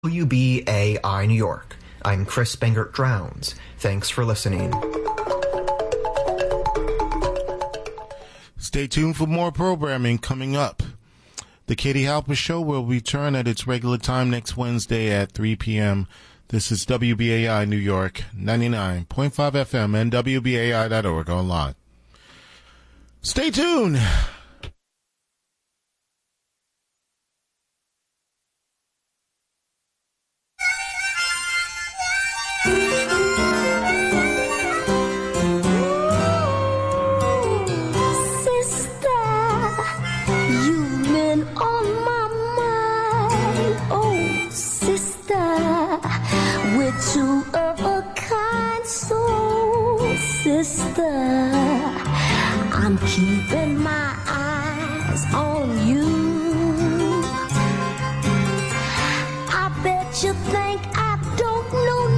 WBAI New York. I'm Chris Bengert Drowns. Thanks for listening. Stay tuned for more programming coming up. The Katie Halper Show will return at its regular time next Wednesday at 3 p.m. This is WBAI New York, 99.5 FM and WBAI.org online. Stay tuned. Two of a kind soul, sister. I'm keeping my eyes on you. I bet you think I don't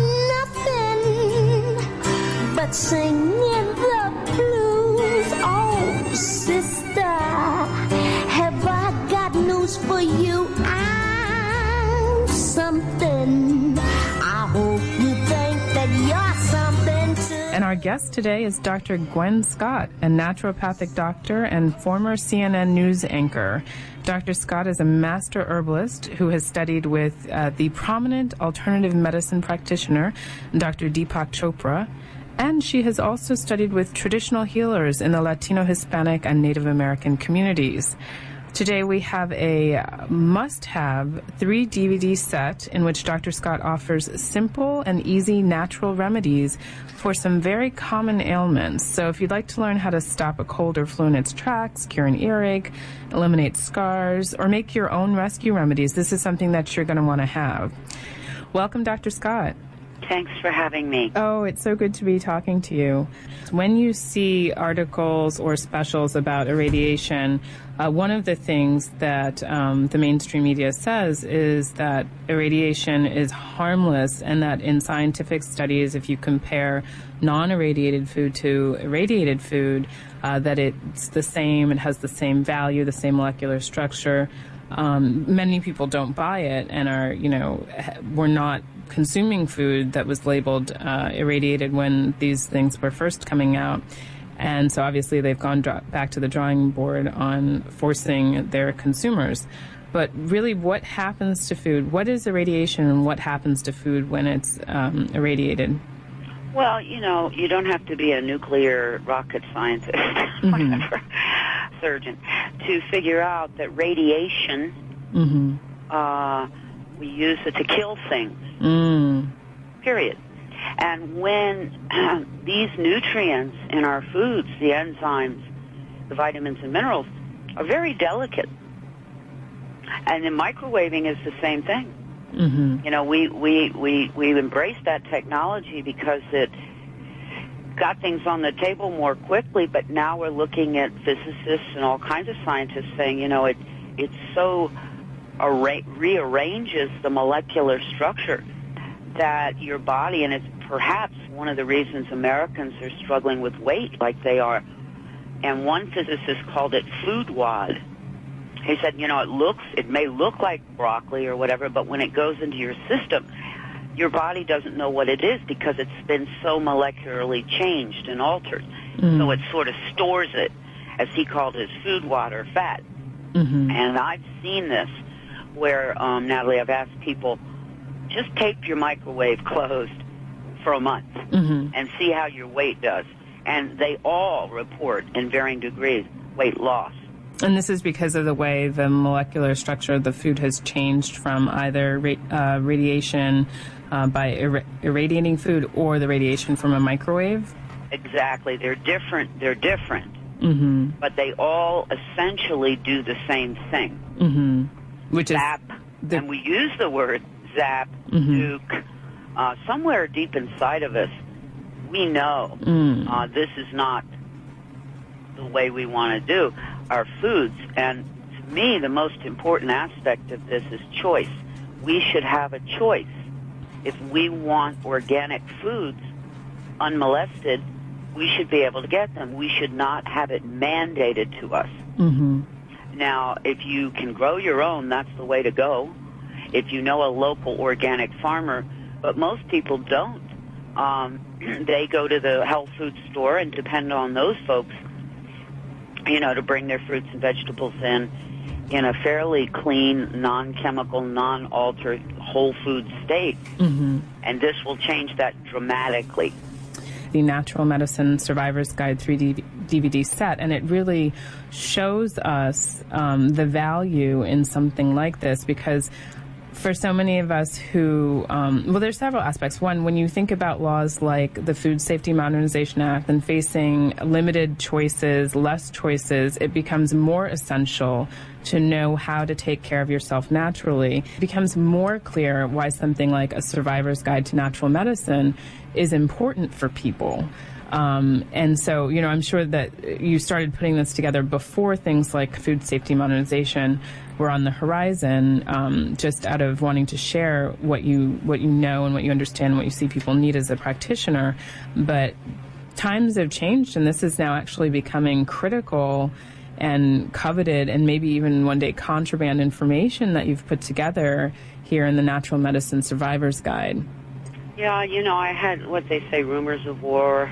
know nothing but singing the blues. Oh, sister, have I got news for you? I'm something. I hope you think that you're something too. And our guest today is Dr. Gwen Scott, a naturopathic doctor and former CNN News anchor. Dr. Scott is a master herbalist who has studied with the prominent alternative medicine practitioner, Dr. Deepak Chopra, and she has also studied with traditional healers in the Latino, Hispanic, and Native American communities. Today we have a must-have 3 DVD set in which Dr. Scott offers simple and easy natural remedies for some very common ailments. So if you'd like to learn how to stop a cold or flu in its tracks, cure an earache, eliminate scars, or make your own rescue remedies, this is something that you're going to want to have. Welcome, Dr. Scott. Thanks for having me. Oh, it's so good to be talking to you. When you see articles or specials about irradiation, one of the things that the mainstream media says is that irradiation is harmless, and that in scientific studies, if you compare non-irradiated food to irradiated food, that it's the same, it has the same value, the same molecular structure. Many people don't buy it and are, we're not consuming food that was labeled irradiated when these things were first coming out. And so obviously they've gone back to the drawing board on forcing their consumers. But really, what happens to food? What is irradiation, and what happens to food when it's irradiated? Well, you don't have to be a nuclear rocket scientist, whatever, surgeon, to figure out that radiation, we use it to kill things, period. And when these nutrients in our foods, the enzymes, the vitamins and minerals, are very delicate, and then microwaving is the same thing. We embrace that technology because it got things on the table more quickly, but now we're looking at physicists and all kinds of scientists saying, it so rearranges the molecular structure that your body, and it's perhaps one of the reasons Americans are struggling with weight like they are. And one physicist called it food wad. He said, it may look like broccoli or whatever, but when it goes into your system, your body doesn't know what it is because it's been so molecularly changed and altered. So it sort of stores it, as he called his food wad or fat. And I've seen this where, Natalie, I've asked people, just tape your microwave closed for a month and see how your weight does. And they all report in varying degrees weight loss. And this is because of the way the molecular structure of the food has changed from either radiation by irradiating food or the radiation from a microwave? Exactly. They're different. But they all essentially do the same thing. Which is zap. And we use the word zap, nuke. Somewhere deep inside of us, we know this is not the way we want to do our foods. And to me, the most important aspect of this is choice. We should have a choice. If we want organic foods unmolested, we should be able to get them. We should not have it mandated to us. Now, if you can grow your own, that's the way to go. if you know a local organic farmer, but most people don't. They go to the health food store and depend on those folks, to bring their fruits and vegetables in a fairly clean, non-chemical, non-altered, whole food state. Mm-hmm. And this will change that dramatically. The Natural Medicine Survivor's Guide 3D DVD set, and it really shows us the value in something like this, because for so many of us who, there's several aspects. One, when you think about laws like the Food Safety Modernization Act and facing limited choices, less choices, it becomes more essential to know how to take care of yourself naturally. It becomes more clear why something like a Survivor's Guide to Natural Medicine is important for people. And so, I'm sure that you started putting this together before things like food safety modernization were on the horizon, just out of wanting to share what you know and what you understand and what you see people need as a practitioner. But times have changed, and this is now actually becoming critical and coveted, and maybe even one day contraband information that you've put together here in the Natural Medicine Survivor's Guide. Yeah, I had what they say, rumors of war.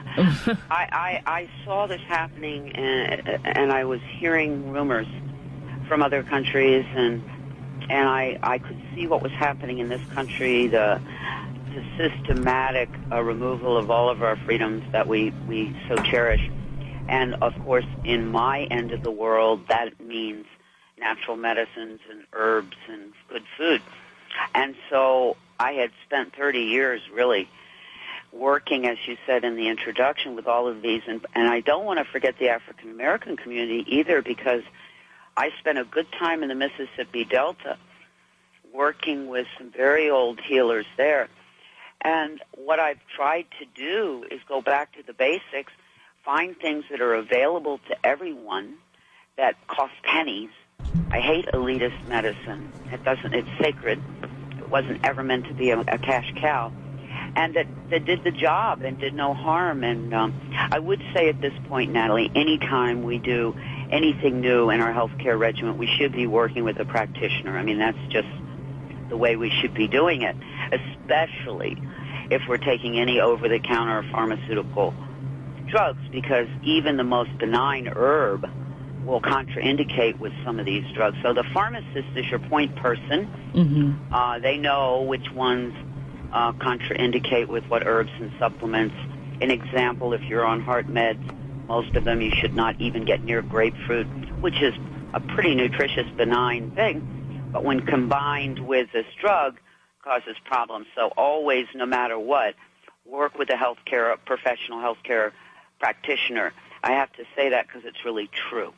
I saw this happening, and I was hearing rumors from other countries, and I could see what was happening in this country, the systematic removal of all of our freedoms that we so cherish. And, of course, in my end of the world, that means natural medicines and herbs and good food. And so I had spent 30 years really working, as you said in the introduction, with all of these. And I don't want to forget the African-American community either, because I spent a good time in the Mississippi Delta working with some very old healers there. And what I've tried to do is go back to the basics, find things that are available to everyone that cost pennies. I hate elitist medicine. It's sacred. It wasn't ever meant to be a cash cow. And that did the job and did no harm. And I would say at this point, Natalie, anytime we do anything new in our healthcare regimen, we should be working with a practitioner. I mean, that's just the way we should be doing it, especially if we're taking any over-the-counter pharmaceutical drugs, because even the most benign herb will contraindicate with some of these drugs. So the pharmacist is your point person. Mm-hmm. They know which ones contraindicate with what herbs and supplements. An example, if you're on heart meds, most of them you should not even get near grapefruit, which is a pretty nutritious, benign thing. But when combined with this drug, causes problems. So always, no matter what, work with a professional healthcare practitioner. I have to say that because it's really true.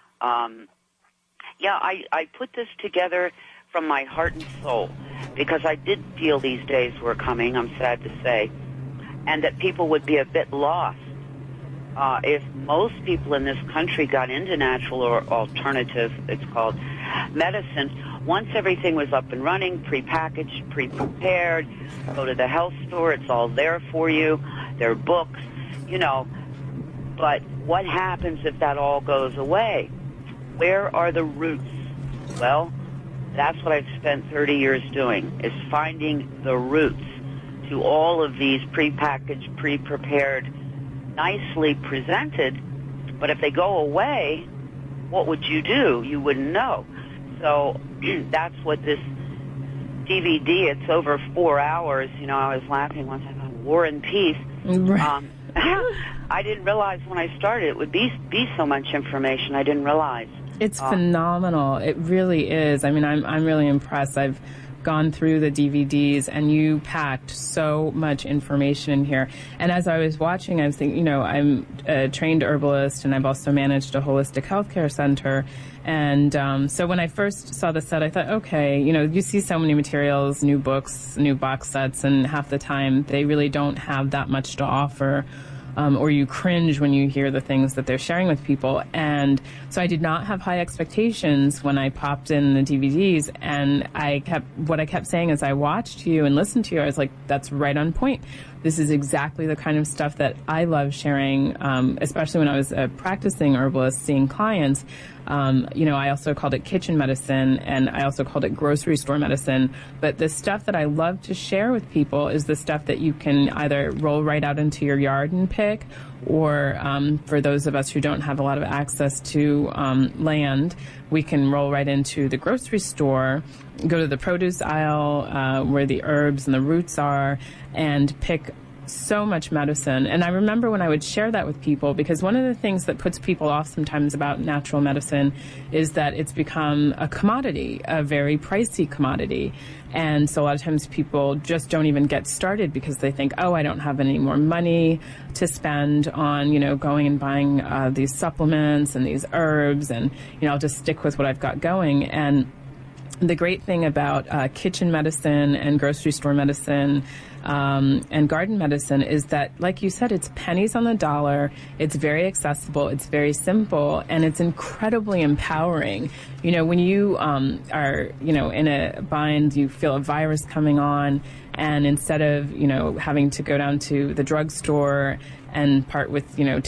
I put this together from my heart and soul because I did feel these days were coming, I'm sad to say, and that people would be a bit lost if most people in this country got into natural or alternative, it's called, medicine. Once everything was up and running, prepackaged, pre-prepared, go to the health store, it's all there for you, there are books, But what happens if that all goes away? Where are the roots? Well, that's what I've spent 30 years doing, is finding the roots to all of these prepackaged, pre-prepared, nicely presented. But if they go away, what would you do? You wouldn't know. So that's what this DVD, it's over 4 hours. I was laughing once I thought, War and Peace. Right. I didn't realize when I started it would be so much information. I didn't realize. It's phenomenal. It really is. I mean, I'm really impressed. I've gone through the DVDs, and you packed so much information in here. And as I was watching, I was thinking, I'm a trained herbalist, and I've also managed a holistic healthcare center. And so when I first saw the set, I thought, okay, you see so many materials, new books, new box sets, and half the time they really don't have that much to offer. Or you cringe when you hear the things that they're sharing with people. And so I did not have high expectations when I popped in the DVDs. And what I kept saying as I watched you and listened to you, I was like, that's right on point. This is exactly the kind of stuff that I love sharing, especially when I was a practicing herbalist, seeing clients. I also called it kitchen medicine, and I also called it grocery store medicine. But the stuff that I love to share with people is the stuff that you can either roll right out into your yard and pick, or for those of us who don't have a lot of access to land, we can roll right into the grocery store, go to the produce aisle where the herbs and the roots are, and pick so much medicine. And I remember when I would share that with people, because one of the things that puts people off sometimes about natural medicine is that it's become a commodity, a very pricey commodity. And so a lot of times people just don't even get started because they think, oh, I don't have any more money to spend on, going and buying these supplements and these herbs, and, I'll just stick with what I've got going. And the great thing about kitchen medicine and grocery store medicine and garden medicine is that, like you said, it's pennies on the dollar. It's very accessible. It's very simple, and it's incredibly empowering. When you are, in a bind, you feel a virus coming on, and instead of, having to go down to the drugstore and part with, $10,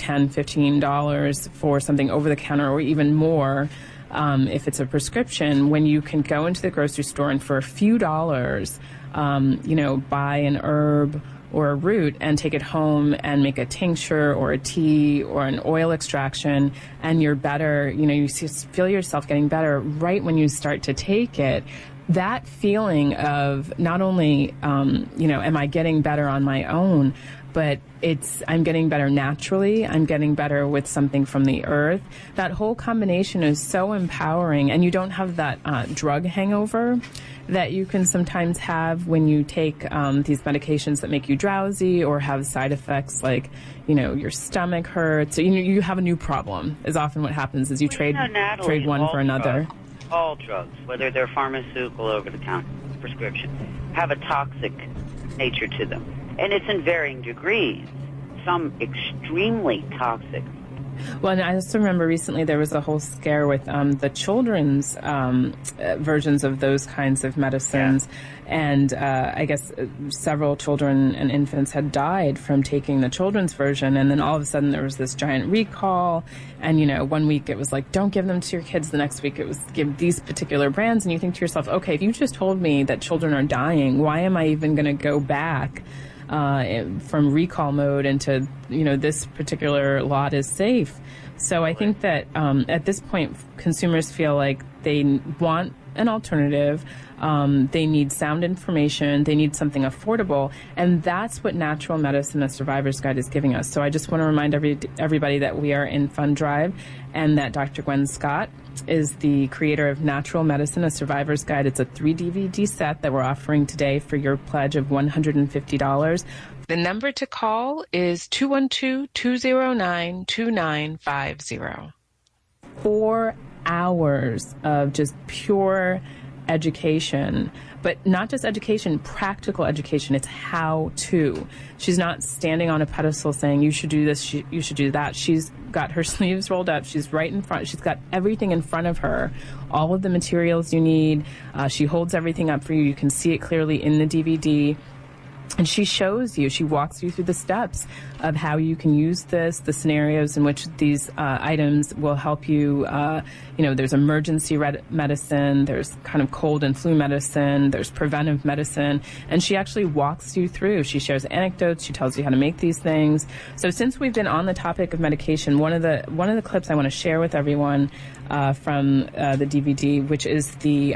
$15 for something over the counter or even more, if it's a prescription, when you can go into the grocery store and for a few dollars, buy an herb or a root and take it home and make a tincture or a tea or an oil extraction, and you're better, you feel yourself getting better right when you start to take it. That feeling of not only, am I getting better on my own, but I'm getting better naturally. I'm getting better with something from the earth. That whole combination is so empowering, and you don't have that drug hangover that you can sometimes have when you take these medications that make you drowsy or have side effects like, your stomach hurts. So, you have a new problem. Is often what happens is you trade one for another. All drugs, whether they're pharmaceutical or over-the-counter prescription, have a toxic nature to them. And it's in varying degrees, some extremely toxic. Well, and I also remember recently there was a whole scare with the children's versions of those kinds of medicines. Yeah. And I guess several children and infants had died from taking the children's version. And then all of a sudden there was this giant recall. And, 1 week it was like, don't give them to your kids. The next week it was give these particular brands. And you think to yourself, okay, if you just told me that children are dying, why am I even going to go back from recall mode into, this particular lot is safe? So I think that at this point, consumers feel like they want an alternative. They need sound information. They need something affordable. And that's what Natural Medicine, a Survivor's Guide, is giving us. So I just want to remind everybody that we are in Fund Drive, and that Dr. Gwen Scott is the creator of Natural Medicine, a Survivor's Guide. It's a 3-DVD set that we're offering today for your pledge of $150. The number to call is 212-209-2950. 4 hours of just pure education, but not just education, practical education. It's how to. She's not standing on a pedestal saying, you should do this, you should do that. She's got her sleeves rolled up. She's right in front. She's got everything in front of her, all of the materials you need. She holds everything up for you. You can see it clearly in the DVD. And she shows you, she walks you through the steps of how you can use this, the scenarios in which these items will help you. There's emergency medicine, there's kind of cold and flu medicine, there's preventive medicine, and she actually walks you through. She shares anecdotes, she tells you how to make these things. So since we've been on the topic of medication, one of the clips I want to share with everyone from the DVD, which is the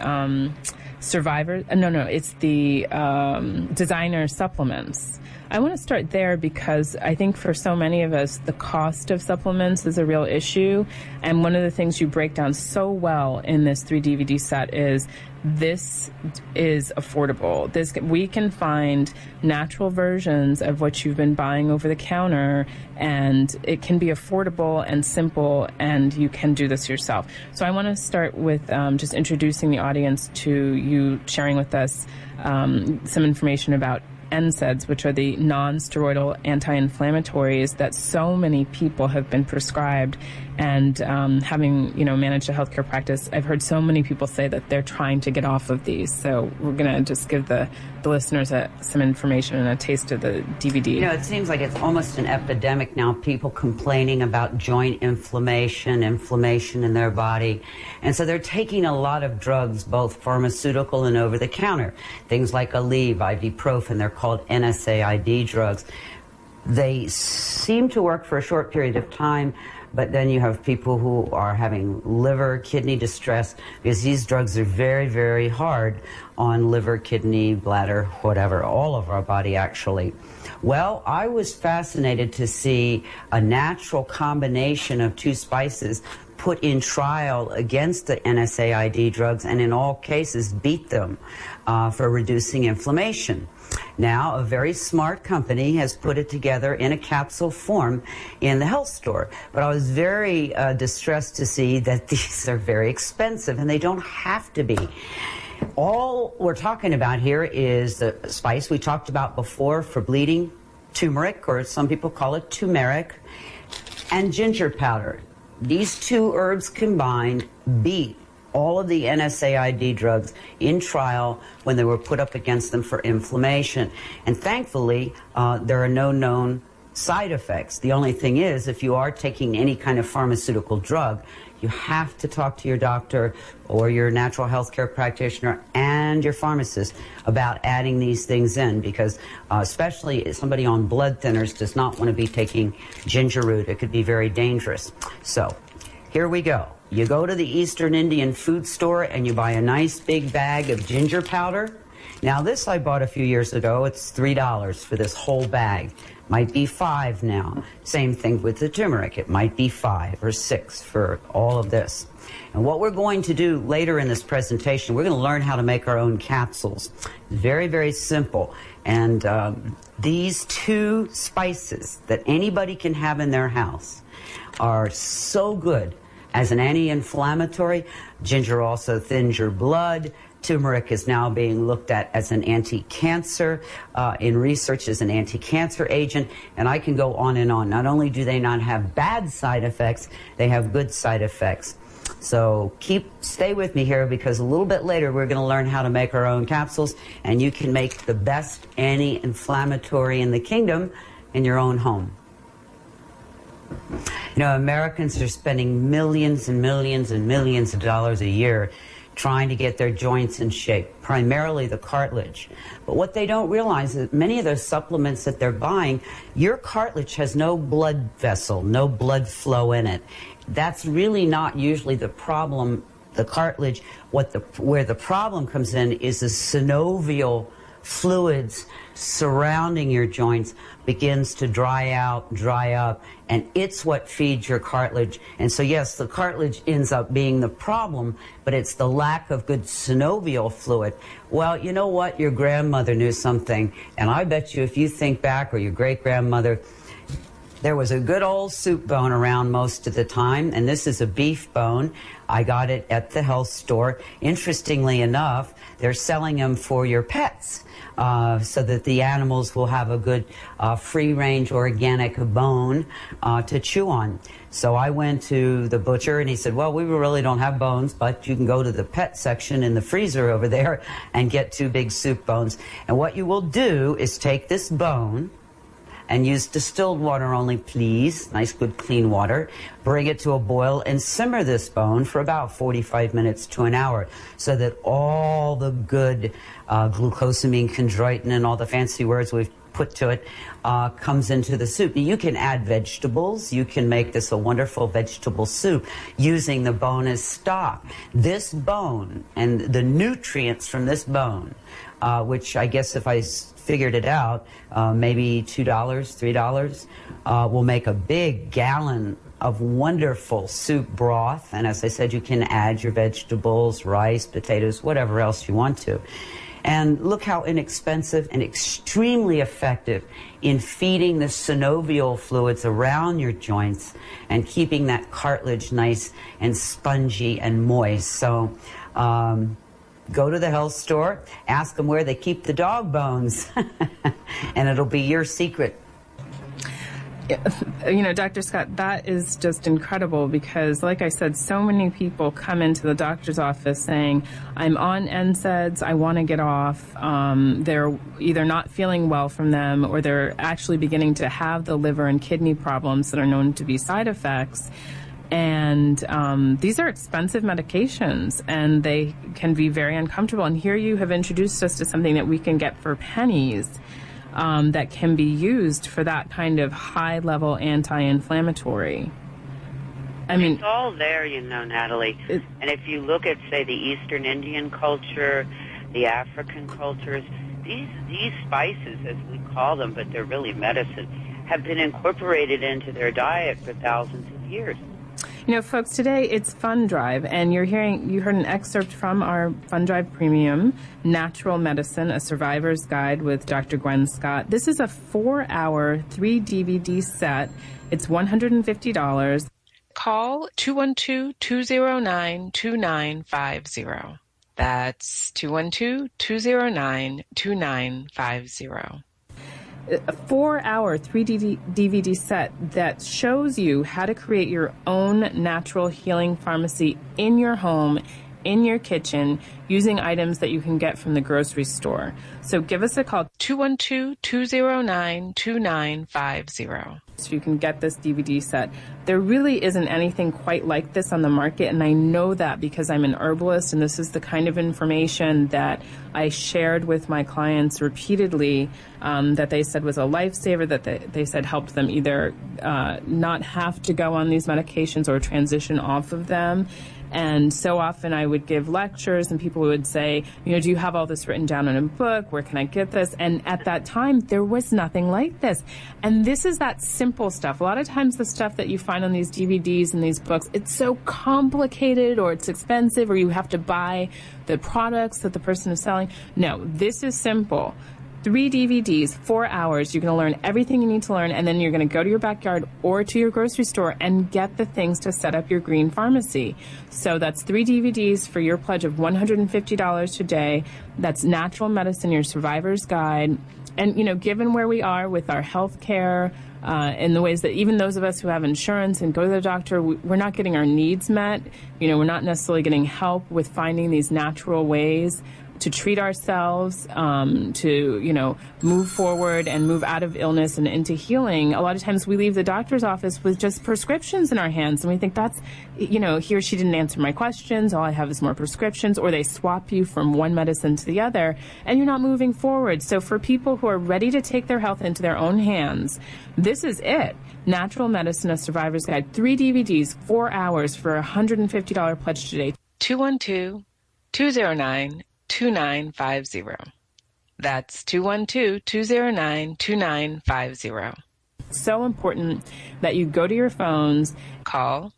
it's the designer supplements. I want to start there because I think for so many of us, the cost of supplements is a real issue. And one of the things you break down so well in this 3-DVD set is this is affordable. We can find natural versions of what you've been buying over the counter, and it can be affordable and simple, and you can do this yourself. So I want to start with just introducing the audience to you, sharing with us some information about NSAIDs, which are the non-steroidal anti-inflammatories that so many people have been prescribed. And having, managed a healthcare practice, I've heard so many people say that they're trying to get off of these. So we're going to just give the listeners some information and a taste of the DVD. It seems like it's almost an epidemic now, people complaining about joint inflammation in their body. And so they're taking a lot of drugs, both pharmaceutical and over-the-counter. Things like Aleve, ibuprofen, they're called NSAID drugs. They seem to work for a short period of time, but then you have people who are having liver, kidney distress, because these drugs are very, very hard on liver, kidney, bladder, whatever, all of our body actually. Well, I was fascinated to see a natural combination of two spices put in trial against the NSAID drugs, and in all cases beat them for reducing inflammation. Now, a very smart company has put it together in a capsule form in the health store. But I was very distressed to see that these are very expensive, and they don't have to be. All we're talking about here is the spice we talked about before for bleeding, turmeric, or some people call it turmeric, and ginger powder. These two herbs combined beat all of the NSAID drugs in trial when they were put up against them for inflammation. And thankfully, there are no known side effects. The only thing is, if you are taking any kind of pharmaceutical drug, you have to talk to your doctor or your natural health care practitioner and your pharmacist about adding these things in, because especially somebody on blood thinners does not want to be taking ginger root. It could be very dangerous. So here we go. You go to the Eastern Indian food store and you buy a nice big bag of ginger powder. Now this I bought a few years ago. It's $3 for this whole bag. Might be $5 now. Same thing with the turmeric. It might be $5 or $6 for all of this. And what we're going to do later in this presentation, we're going to learn how to make our own capsules. Very, very simple. And these two spices that anybody can have in their house are so good as an anti-inflammatory. Ginger also thins your blood. Turmeric is now being looked at as an anti-cancer, in research as an anti-cancer agent, and I can go on and on. Not only do they not have bad side effects, they have good side effects. So stay with me here, because a little bit later we're going to learn how to make our own capsules, and you can make the best anti-inflammatory in the kingdom in your own home. Americans are spending millions and millions and millions of dollars a year trying to get their joints in shape, primarily the cartilage. But what they don't realize is that many of those supplements that they're buying, your cartilage has no blood vessel, no blood flow in it. That's really not usually the problem, the cartilage. Where the problem comes in is the synovial fluids surrounding your joints begins to dry up, and it's what feeds your cartilage. And so yes, the cartilage ends up being the problem, but it's the lack of good synovial fluid. Well, you know what? Your grandmother knew something, and I bet you if you think back, or your great-grandmother, there was a good old soup bone around most of the time, and this is a beef bone. I got it at the health store. Interestingly enough, they're selling them for your pets, so that the animals will have a good free-range organic bone to chew on. So I went to the butcher, and he said, well, we really don't have bones, but you can go to the pet section in the freezer over there and get 2 big soup bones. And what you will do is take this bone, and use distilled water only, please. Nice, good, clean water. Bring it to a boil and simmer this bone for about 45 minutes to an hour, so that all the good glucosamine, chondroitin, and all the fancy words we've put to it comes into the soup. You can add vegetables. You can make this a wonderful vegetable soup using the bone as stock. This bone and the nutrients from this bone, which I guess if I figured it out, maybe $2, $3, will make a big gallon of wonderful soup broth. And as I said, you can add your vegetables, rice, potatoes, whatever else you want to. And look how inexpensive and extremely effective in feeding the synovial fluids around your joints and keeping that cartilage nice and spongy and moist. So Go to the health store, ask them where they keep the dog bones, and it'll be your secret. Dr. Scott, that is just incredible because, like I said, so many people come into the doctor's office saying, I'm on NSAIDs, I want to get off. They're either not feeling well from them or they're actually beginning to have the liver and kidney problems that are known to be side effects. And these are expensive medications, and they can be very uncomfortable. And here you have introduced us to something that we can get for pennies. That can be used for that kind of high-level anti-inflammatory. It's all there, Natalie. And if you look at, say, the Eastern Indian culture, the African cultures, these spices, as we call them, but they're really medicine, have been incorporated into their diet for thousands of years. Folks, today it's Fund Drive, and you heard an excerpt from our Fund Drive Premium, Natural Medicine, A Survivor's Guide with Dr. Gwen Scott. This is a 4-hour, 3-DVD set. It's $150. Call 212-209-2950. That's 212-209-2950. A 4-hour 3D DVD set that shows you how to create your own natural healing pharmacy in your home, in your kitchen, using items that you can get from the grocery store. So give us a call, 212-209-2950. So you can get this DVD set. There really isn't anything quite like this on the market, and I know that because I'm an herbalist, and this is the kind of information that I shared with my clients repeatedly, that they said was a lifesaver, that they said helped them either not have to go on these medications or transition off of them. And so often I would give lectures and people would say, do you have all this written down in a book? Where can I get this? And at that time, there was nothing like this. And this is that simple stuff. A lot of times the stuff that you find on these DVDs and these books, it's so complicated or it's expensive or you have to buy the products that the person is selling. No, this is simple. 3 DVDs, 4 hours. You're going to learn everything you need to learn, and then you're going to go to your backyard or to your grocery store and get the things to set up your green pharmacy. So that's 3 DVDs for your pledge of $150 today. That's Natural Medicine, Your Survivor's Guide. And, given where we are with our health care, in the ways that even those of us who have insurance and go to the doctor, we're not getting our needs met. We're not necessarily getting help with finding these natural ways to treat ourselves, to, move forward and move out of illness and into healing. A lot of times we leave the doctor's office with just prescriptions in our hands, and we think that's, he or she didn't answer my questions, all I have is more prescriptions, or they swap you from one medicine to the other, and you're not moving forward. So for people who are ready to take their health into their own hands, this is it. Natural Medicine, A Survivor's Guide, 3 DVDs, 4 hours for a $150 pledge today. 212-209-2950. That's 212-209-2950. So important that you go to your phones. Call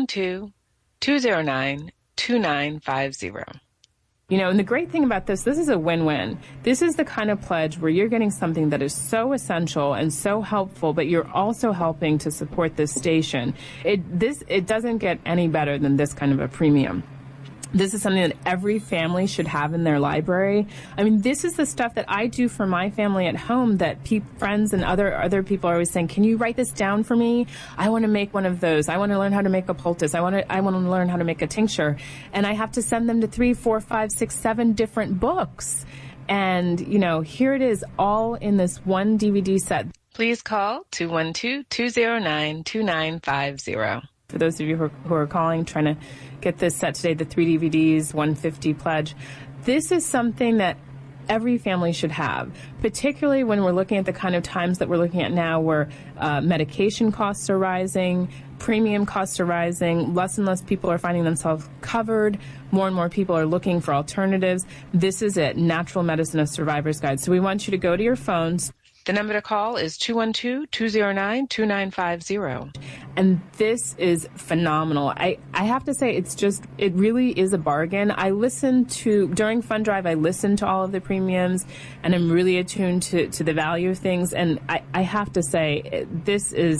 212-209-2950. And the great thing about this is a win-win. This is the kind of pledge where you're getting something that is so essential and so helpful, but you're also helping to support this station. It doesn't get any better than this kind of a premium. This is something that every family should have in their library. This is the stuff that I do for my family at home that friends and other people are always saying, can you write this down for me? I want to make one of those. I want to learn how to make a poultice. I want to learn how to make a tincture. And I have to send them to 3, 4, 5, 6, 7 different books. And, here it is all in this one DVD set. Please call 212-209-2950. For those of you who are calling, trying to get this set today, the 3 DVDs, $150 pledge, this is something that every family should have, particularly when we're looking at the kind of times that we're looking at now where medication costs are rising, premium costs are rising, less and less people are finding themselves covered, more and more people are looking for alternatives. This is it, Natural Medicine, A Survivor's Guide. So we want you to go to your phones. The number to call is 212-209-2950. And this is phenomenal. I have to say, it really is a bargain. During Fund Drive, I listened to all of the premiums, and I'm really attuned to the value of things. And I have to say, this is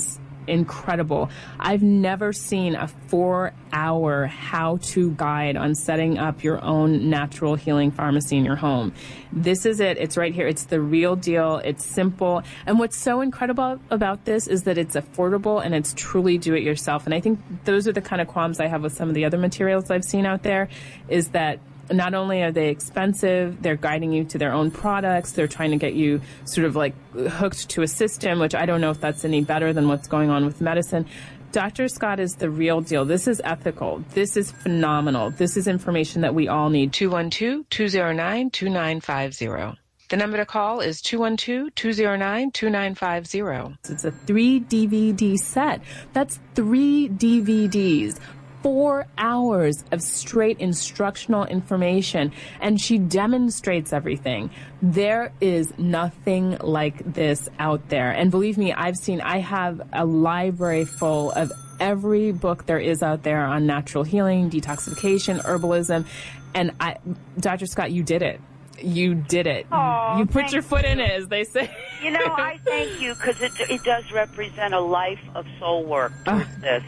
incredible. I've never seen a 4-hour how-to guide on setting up your own natural healing pharmacy in your home. This is it. It's right here. It's the real deal. It's simple. And what's so incredible about this is that it's affordable and it's truly do-it-yourself. And I think those are the kind of qualms I have with some of the other materials I've seen out there, is that not only are they expensive, they're guiding you to their own products, they're trying to get you sort of like hooked to a system, which I don't know if that's any better than what's going on with medicine. Dr. Scott is the real deal. This is ethical. This is phenomenal. This is information that we all need. 212-209-2950. The number to call is 212-209-2950. It's a 3-DVD set. That's 3 DVDs. 4 hours of straight instructional information, and she demonstrates everything. There is nothing like this out there. And believe me, I have a library full of every book there is out there on natural healing, detoxification, herbalism. And Dr. Scott, you did it. You did it. Oh, you put your foot in it, as they say. You know, I thank you, because it does represent a life of soul work towards this.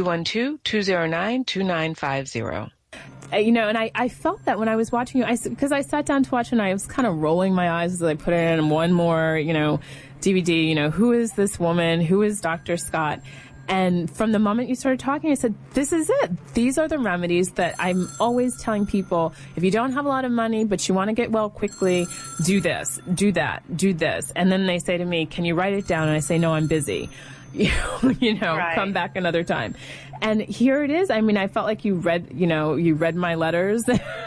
212-209-2950. You know, and I felt that when I was watching you, because I sat down to watch and I was kind of rolling my eyes as I put in one more, DVD, who is this woman? Who is Dr. Scott? And from the moment you started talking, I said, this is it. These are the remedies that I'm always telling people. If you don't have a lot of money, but you want to get well quickly, do this, do that, do this. And then they say to me, can you write it down? And I say, no, I'm busy. Right. Come back another time. And here it is. I mean, I felt like you read my letters.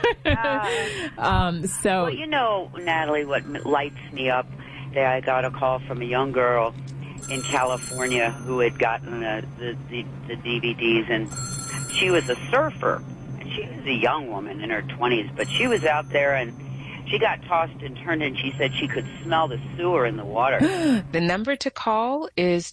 Well, Natalie, what lights me up, I got a call from a young girl in California who had gotten the DVDs, and she was a surfer. And she was a young woman in her 20s, but she was out there and she got tossed and turned, and she said she could smell the sewer in the water. The number to call is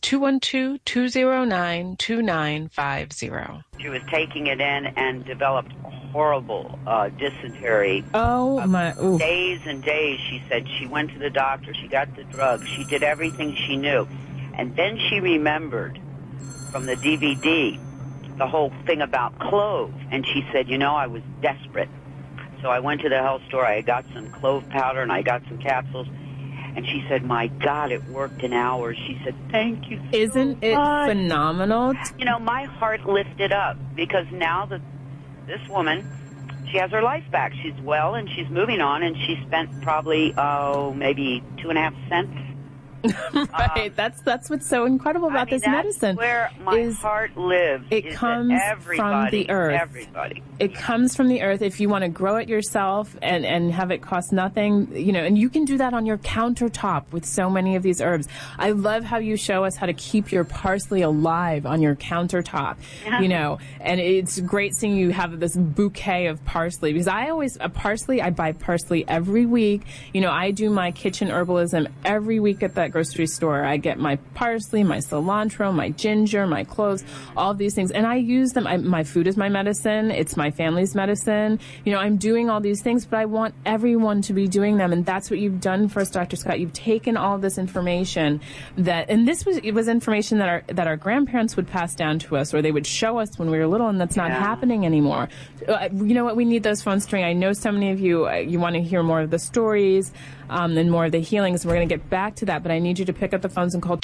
212-209-2950. She was taking it in and developed horrible dysentery. Oh, my. Oof. Days and days, she said. She went to the doctor. She got the drugs. She did everything she knew. And then she remembered from the DVD the whole thing about clove. And she said, I was desperate. So I went to the health store. I got some clove powder and I got some capsules. And she said, my God, it worked in hours. She said, thank you so Isn't it much. Phenomenal? My heart lifted up, because now that this woman, she has her life back. She's well and she's moving on, and she spent probably, maybe 2.5 cents. Right. That's what's so incredible about this medicine. Where my heart lives. It comes from the earth. Everybody. It comes from the earth. If you want to grow it yourself and have it cost nothing, and you can do that on your countertop with so many of these herbs. I love how you show us how to keep your parsley alive on your countertop, and it's great seeing you have this bouquet of parsley, because I buy parsley every week. I do my kitchen herbalism every week at that grocery store. I get my parsley, my cilantro, my ginger, my cloves, all of these things, and I use them. My food is my medicine. It's my family's medicine. I'm doing all these things, but I want everyone to be doing them, and that's what you've done for us, Dr. Scott. You've taken all of this information and this was information that our grandparents would pass down to us, or they would show us when we were little, and that's not happening anymore. You know what? We need those phones to ring. I know so many of you want to hear more of the stories and more of the healings. We're going to get back to that, but I need you to pick up the phones and call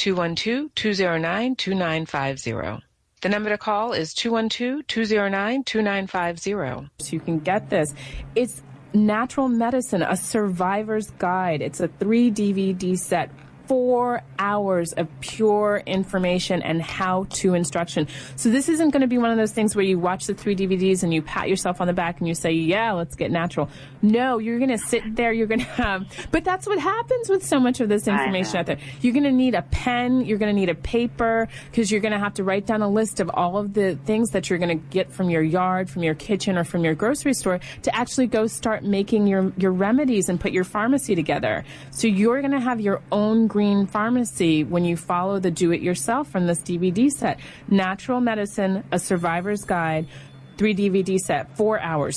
212-209-2950. The number to call is 212-209-2950. So you can get this. It's Natural Medicine, a survivor's guide. It's a 3 DVD set. 4 hours of pure information and how-to instruction. So this isn't going to be one of those things where you watch the 3 DVDs and you pat yourself on the back and you say, yeah, let's get natural. No, you're going to sit there, you're going to have, but that's what happens with so much of this information out there. You're going to need a pen, you're going to need a paper, because you're going to have to write down a list of all of the things that you're going to get from your yard, from your kitchen, or from your grocery store to actually go start making your remedies and put your pharmacy together. So you're going to have your own green pharmacy when you follow the do-it-yourself from this DVD set. Natural Medicine, a survivor's guide, 3 DVD set, 4 hours.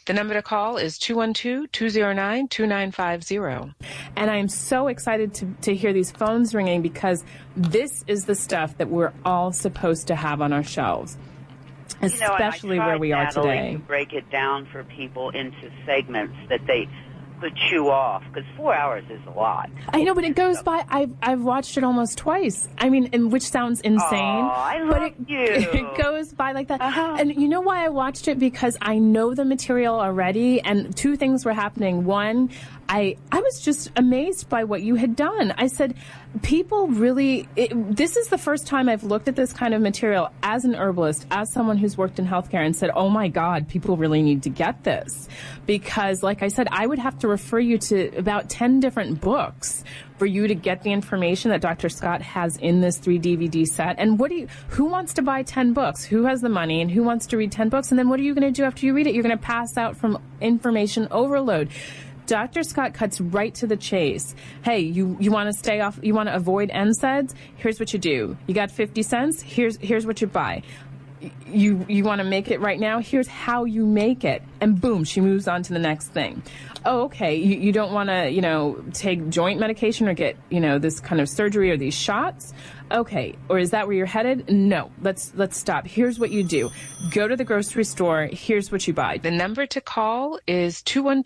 The number to call is 212-209-2950. And I'm so excited to hear these phones ringing because this is the stuff that we're all supposed to have on our shelves, especially where we are today. To break it down for people into segments that they could chew off, because 4 hours is a lot. I know, but it goes by. I've watched it almost twice. I mean, and which sounds insane. I love but you. It goes by like that. And you know why I watched it? Because I know the material already, and two things were happening. One, I was just amazed by what you had done. I said, people really, this is the first time I've looked at this kind of material as an herbalist, as someone who's worked in healthcare, and said, oh my God, people really need to get this. Because like I said, I would have to refer you to about 10 different books for you to get the information that Dr. Scott has in this 3 DVD set. And who wants to buy 10 books? Who has the money and who wants to read 10 books? And then what are you going to do after you read it? You're going to pass out from information overload. Dr. Scott cuts right to the chase. Hey, you want to stay off, you want to avoid NSAIDs? Here's what you do. You got 50 cents? Here's what you buy. You want to make it right now? Here's how you make it. And boom, she moves on to the next thing. Oh, okay. You don't want to, take joint medication or get, this kind of surgery or these shots? Okay. Or is that where you're headed? No. Let's stop. Here's what you do. Go to the grocery store. Here's what you buy. The number to call is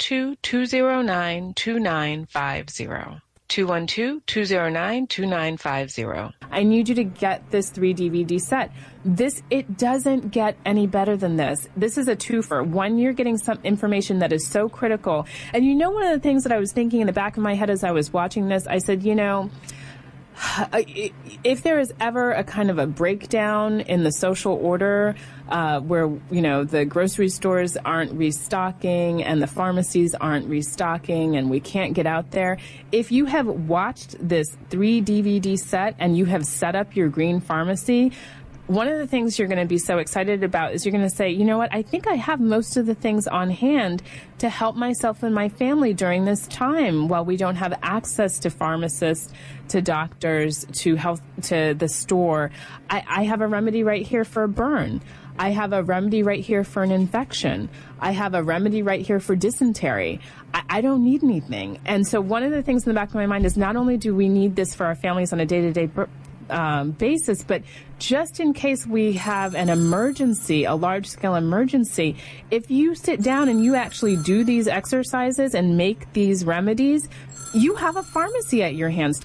212-209-2950. 212-209-2950. I need you to get this 3 DVD set. It doesn't get any better than this. This is a twofer. One, you're getting some information that is so critical. And one of the things that I was thinking in the back of my head as I was watching this, I said, if there is ever a kind of a breakdown in the social order where, the grocery stores aren't restocking and the pharmacies aren't restocking and we can't get out there, if you have watched this 3 DVD set and you have set up your green pharmacy, one of the things you're going to be so excited about is you're going to say, you know what, I think I have most of the things on hand to help myself and my family during this time while we don't have access to pharmacists, to doctors, to health, to the store. I have a remedy right here for a burn. I have a remedy right here for an infection. I have a remedy right here for dysentery. I don't need anything. And so one of the things in the back of my mind is not only do we need this for our families on a day-to-day basis, but just in case we have an emergency, a large-scale emergency, if you sit down and you actually do these exercises and make these remedies, you have a pharmacy at your hands.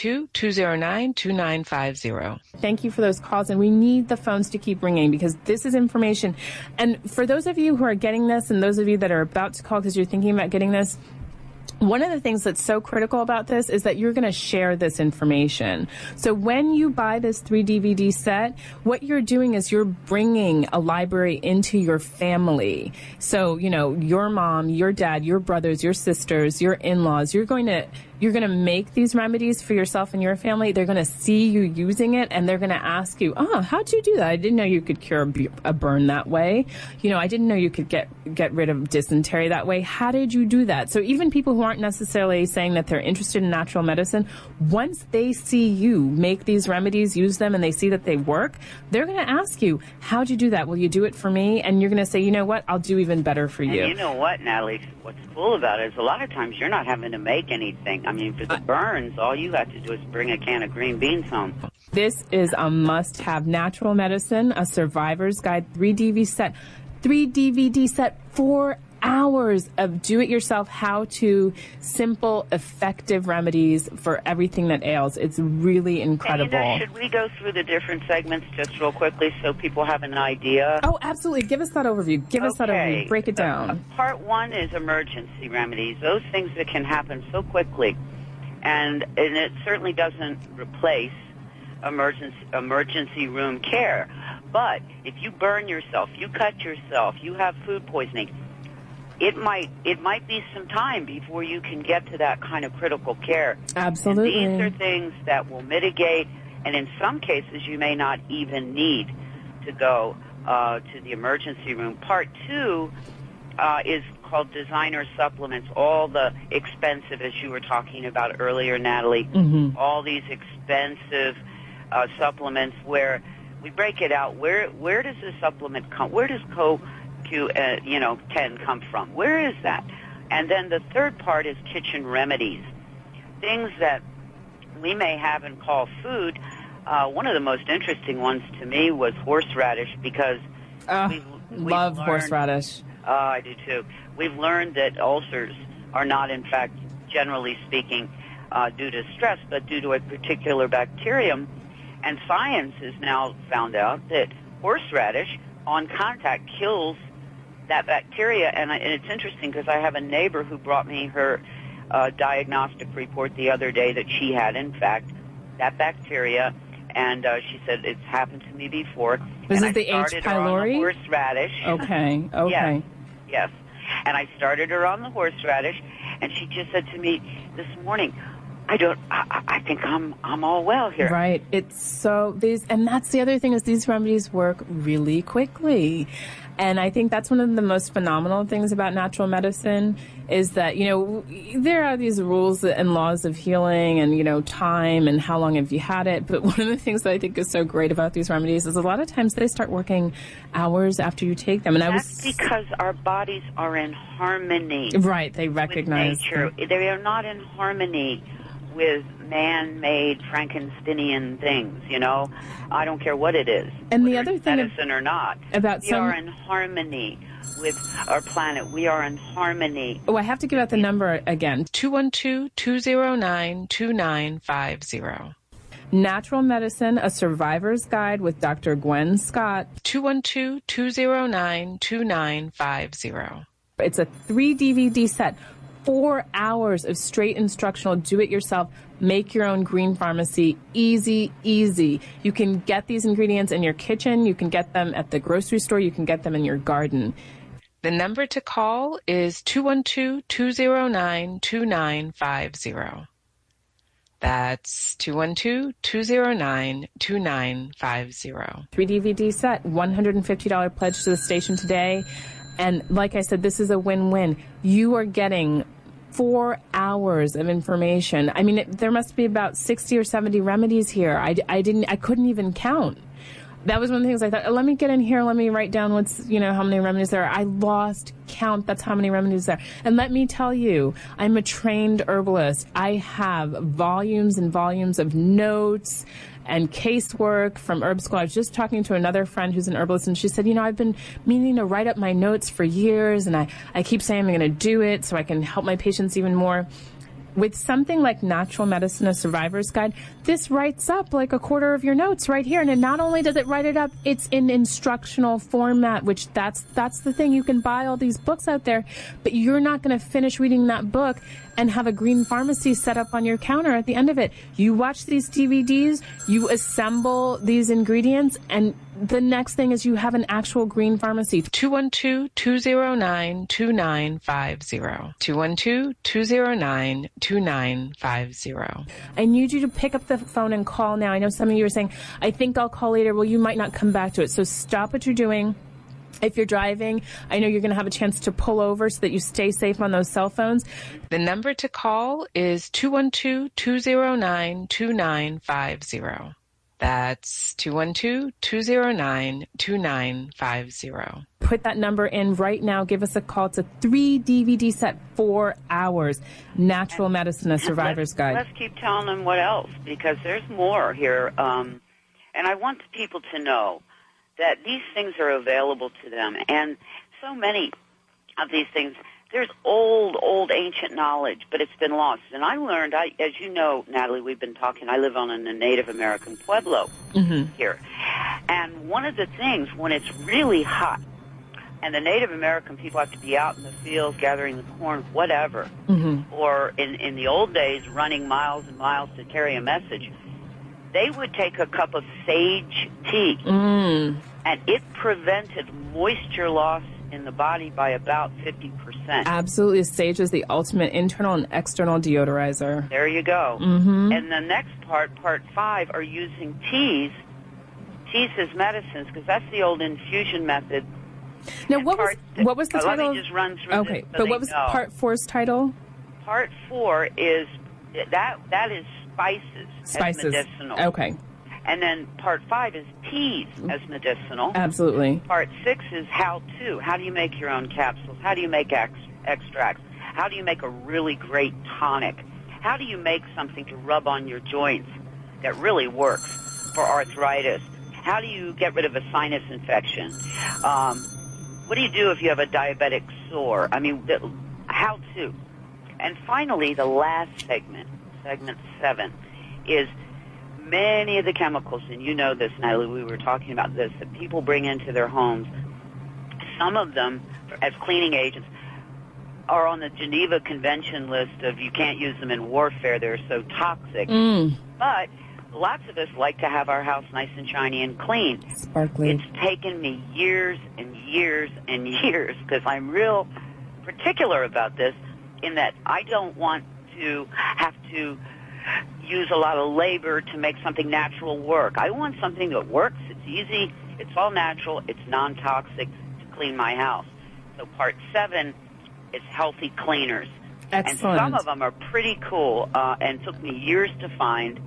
212-209-2950. Thank you for those calls, and we need the phones to keep ringing because this is information. And for those of you who are getting this and those of you that are about to call because you're thinking about getting this, one of the things that's so critical about this is that you're going to share this information. So when you buy this 3 DVD set, what you're doing is you're bringing a library into your family. So, your mom, your dad, your brothers, your sisters, your in-laws, you're going to make these remedies for yourself and your family. They're going to see you using it, and they're going to ask you, how'd you do that? I didn't know you could cure a burn that way. I didn't know you could get rid of dysentery that way. How did you do that? So even people who aren't necessarily saying that they're interested in natural medicine, once they see you make these remedies, use them, and they see that they work, they're going to ask you, how'd you do that? Will you do it for me? And you're going to say, you know what? I'll do even better for you. And you know what, Natalie? What's cool about it is a lot of times you're not having to make anything. I mean, for the burns, all you have to do is bring a can of green beans home. This is a must-have. Natural Medicine, a Survivor's Guide 3 DVD set, 4 hours of do-it-yourself, how-to, simple, effective remedies for everything that ails. It's really incredible. And, should we go through the different segments just real quickly so people have an idea? Oh, absolutely. Give us that overview. Give us that overview. Break it down. Part 1 is emergency remedies, those things that can happen so quickly. And it certainly doesn't replace emergency room care. But if you burn yourself, you cut yourself, you have food poisoning, it might be some time before you can get to that kind of critical care. Absolutely. And these are things that will mitigate, and in some cases you may not even need to go to the emergency room. Part 2 is called designer supplements, all the expensive, as you were talking about earlier, Natalie, all these expensive supplements where we break it out. Where does the supplement come? Where does CoQ10 come from? Where is that? And then the third part is kitchen remedies, things that we may have and call food. One of the most interesting ones to me was horseradish, because we've love learned, horseradish. I do too. We've learned that ulcers are not, in fact, generally speaking, due to stress, but due to a particular bacterium. And science has now found out that horseradish on contact kills that bacteria. And it's interesting because I have a neighbor who brought me her diagnostic report the other day that she had, in fact, that bacteria. And she said, it's happened to me before. This and is the H. pylori? Horseradish. Okay. Yes. And I started her on the horseradish, and she just said to me this morning, I think I'm all well here. Right. It's so and that's the other thing, is these remedies work really quickly. And I think that's one of the most phenomenal things about natural medicine, is that, there are these rules and laws of healing and, time and how long have you had it. But one of the things that I think is so great about these remedies is a lot of times they start working hours after you take them. And that's because our bodies are in harmony. Right. They recognize with nature. They are not in harmony with man-made Frankensteinian things, I don't care what it is. And the other thing, medicine or not, we are in harmony with our planet. We are in harmony. Oh, I have to give out the number again. 212-209-2950. Natural Medicine, A Survivor's Guide with Dr. Gwen Scott. 212-209-2950. It's a 3-DVD set. 4 hours of straight instructional, do-it-yourself, make your own green pharmacy, easy. You can get these ingredients in your kitchen. You can get them at the grocery store. You can get them in your garden. The number to call is 212-209-2950. That's 212-209-2950. 3-DVD set, $150 pledge to the station today. And like I said, this is a win-win. You are getting 4 hours of information. I mean, there must be about 60 or 70 remedies here. I couldn't even count. That was one of the things I thought, let me get in here, let me write down how many remedies there are. I lost count. That's how many remedies there are. And let me tell you, I'm a trained herbalist. I have volumes and volumes of notes and casework from Herb School. I was just talking to another friend who's an herbalist, and she said, I've been meaning to write up my notes for years, and I keep saying I'm going to do it so I can help my patients even more. With something like Natural Medicine, A Survivor's Guide, this writes up like a quarter of your notes right here. And not only does it write it up, it's in instructional format, which that's the thing. You can buy all these books out there, but you're not going to finish reading that book and have a green pharmacy set up on your counter at the end of it. You watch these DVDs, you assemble these ingredients, and the next thing is you have an actual green pharmacy. 212-209-2950. 212-209-2950. I need you to pick up the phone and call now. I know some of you are saying, I think I'll call later. Well, you might not come back to it. So stop what you're doing. If you're driving, I know you're going to have a chance to pull over so that you stay safe on those cell phones. The number to call is 212-209-2950. That's 212-209-2950. Put that number in right now. Give us a call. It's a 3-DVD set, 4 hours. Natural Medicine, A Survivor's Guide. Let's keep telling them what else, because there's more here. And I want people to know that these things are available to them. And so many of these things, there's old ancient knowledge, but it's been lost. And I learned, as you know, Natalie, we've been talking, I live on a Native American pueblo here. And one of the things, when it's really hot, and the Native American people have to be out in the fields gathering the corn, whatever, or in the old days running miles and miles to carry a message, they would take a cup of sage tea, and it prevented moisture loss in the body by about 50%. Absolutely. Sage is the ultimate internal and external deodorizer. There you go. And the next part 5, are using teas as medicines, because that's the old infusion method. Now, what was the title? Let me just run through this. But what was Part 4's title? Part 4 is, that is spices. Spices. As medicinal. Okay. And then part 5 is teas as medicinal. Absolutely. Part 6 is how-to. How do you make your own capsules? How do you make extracts? How do you make a really great tonic? How do you make something to rub on your joints that really works for arthritis? How do you get rid of a sinus infection? What do you do if you have a diabetic sore? I mean, how-to. And finally, the last segment 7, is many of the chemicals, and you know this, Natalie, we were talking about this, that people bring into their homes. Some of them, as cleaning agents, are on the Geneva Convention list of you can't use them in warfare, they're so toxic. But lots of us like to have our house nice and shiny and clean. Sparkly. It's taken me years and years and years, because I'm real particular about this, in that I don't want to have to use a lot of labor to make something natural work. I want something that works, it's easy, it's all natural, it's non-toxic to clean my house. So part 7 is healthy cleaners. Excellent. And some of them are pretty cool, and took me years to find.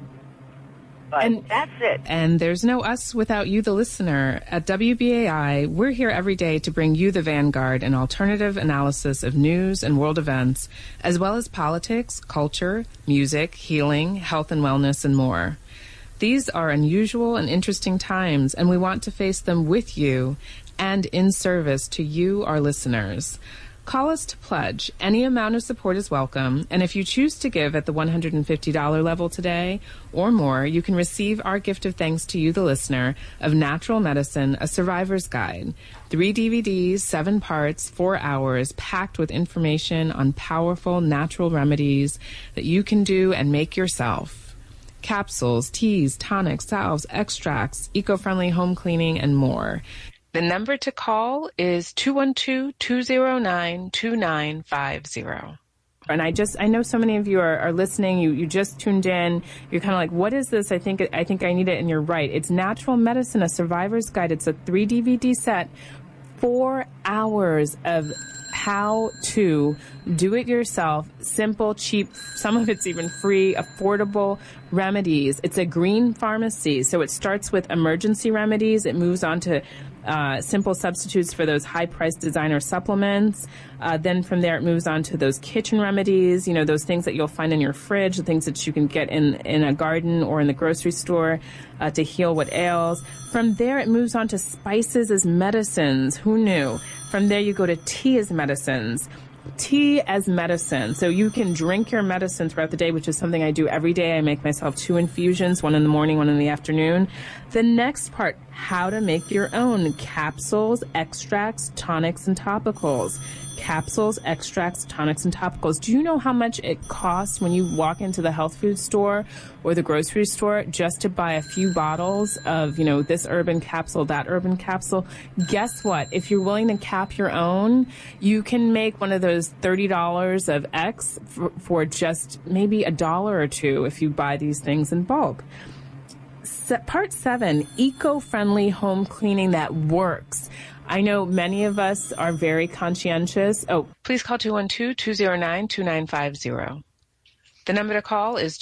But that's it. And there's no us without you, the listener. At WBAI, we're here every day to bring you the vanguard and alternative analysis of news and world events, as well as politics, culture, music, healing, health and wellness, and more. These are unusual and interesting times, and we want to face them with you and in service to you, our listeners. Call us to pledge. Any amount of support is welcome, and if you choose to give at the $150 level today or more, you can receive our gift of thanks to you, the listener, of Natural Medicine, A Survivor's Guide. 3 DVDs, 7 parts, 4 hours, packed with information on powerful natural remedies that you can do and make yourself. Capsules, teas, tonics, salves, extracts, eco-friendly home cleaning, and more. The number to call is 212-209-2950. And I know so many of you are listening. You just tuned in. You're kind of like, what is this? I think I need it. And you're right. It's Natural Medicine, A Survivor's Guide. It's a 3 DVD set, 4 hours of how to do it yourself, simple, cheap, some of it's even free, affordable remedies. It's a green pharmacy. So it starts with emergency remedies. It moves on to simple substitutes for those high-priced designer supplements. Then from there, it moves on to those kitchen remedies, those things that you'll find in your fridge, the things that you can get in a garden or in the grocery store to heal what ails. From there, it moves on to spices as medicines. Who knew? From there, you go to tea as medicines. Tea as medicine. So you can drink your medicine throughout the day, which is something I do every day. I make myself 2 infusions, 1 in the morning, 1 in the afternoon. The next part, how to make your own capsules, extracts, tonics, and topicals. Capsules, extracts, tonics, and topicals. Do you know how much it costs when you walk into the health food store or the grocery store just to buy a few bottles of, this urban capsule, that urban capsule? Guess what? If you're willing to cap your own, you can make one of those $30 of X for just maybe $1 or $2 if you buy these things in bulk. Part 7, eco-friendly home cleaning that works. I know many of us are very conscientious. Oh, please call 212-209-2950. The number to call is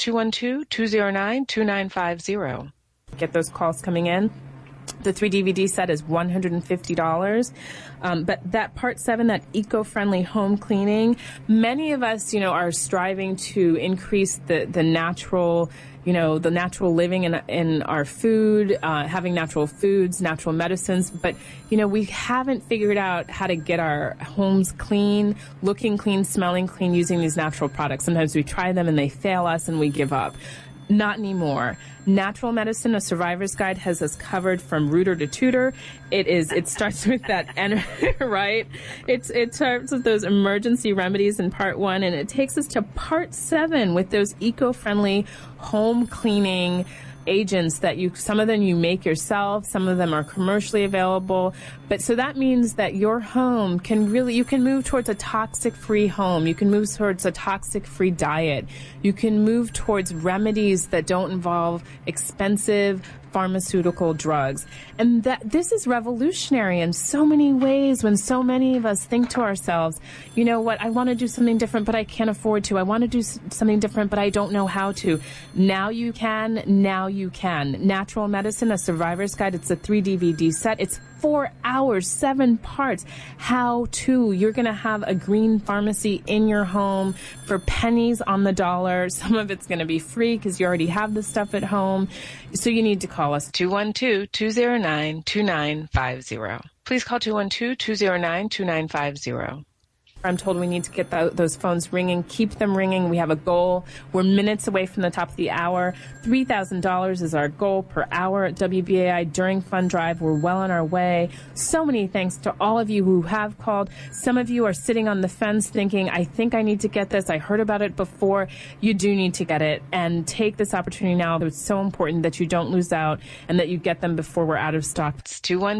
212-209-2950. Get those calls coming in. The 3 DVD set is $150. But that part 7, that eco-friendly home cleaning, many of us, are striving to increase the natural, the natural living in our food, having natural foods, natural medicines. But, we haven't figured out how to get our homes clean, looking clean, smelling clean, using these natural products. Sometimes we try them and they fail us and we give up. Not anymore. Natural Medicine, A Survivor's Guide has us covered from rooter to tutor. It starts with that, right? It starts with those emergency remedies in part 1, and it takes us to part 7 with those eco-friendly home cleaning agents that some of them you make yourself, some of them are commercially available. But so that means that your home you can move towards a toxic-free home. You can move towards a toxic-free diet. You can move towards remedies that don't involve expensive pharmaceutical drugs. And that this is revolutionary in so many ways when so many of us think to ourselves, you know what, I want to do something different, but I can't afford to. I want to do something different, but I don't know how to. Now you can. Now you can. Natural Medicine, A Survivor's Guide. It's a 3 DVD set. It's 4 hours, 7 parts. How to. You're going to have a green pharmacy in your home for pennies on the dollar. Some of it's going to be free because you already have the stuff at home. So you need to call us. 212-209-2950. Please call 212-209-2950. I'm told we need to get those phones ringing. Keep them ringing. We have a goal. We're minutes away from the top of the hour. $3,000 is our goal per hour at WBAI during Fund Drive. We're well on our way. So many thanks to all of you who have called. Some of you are sitting on the fence thinking, I think I need to get this. I heard about it before. You do need to get it. And take this opportunity now. It's so important that you don't lose out and that you get them before we're out of stock. It's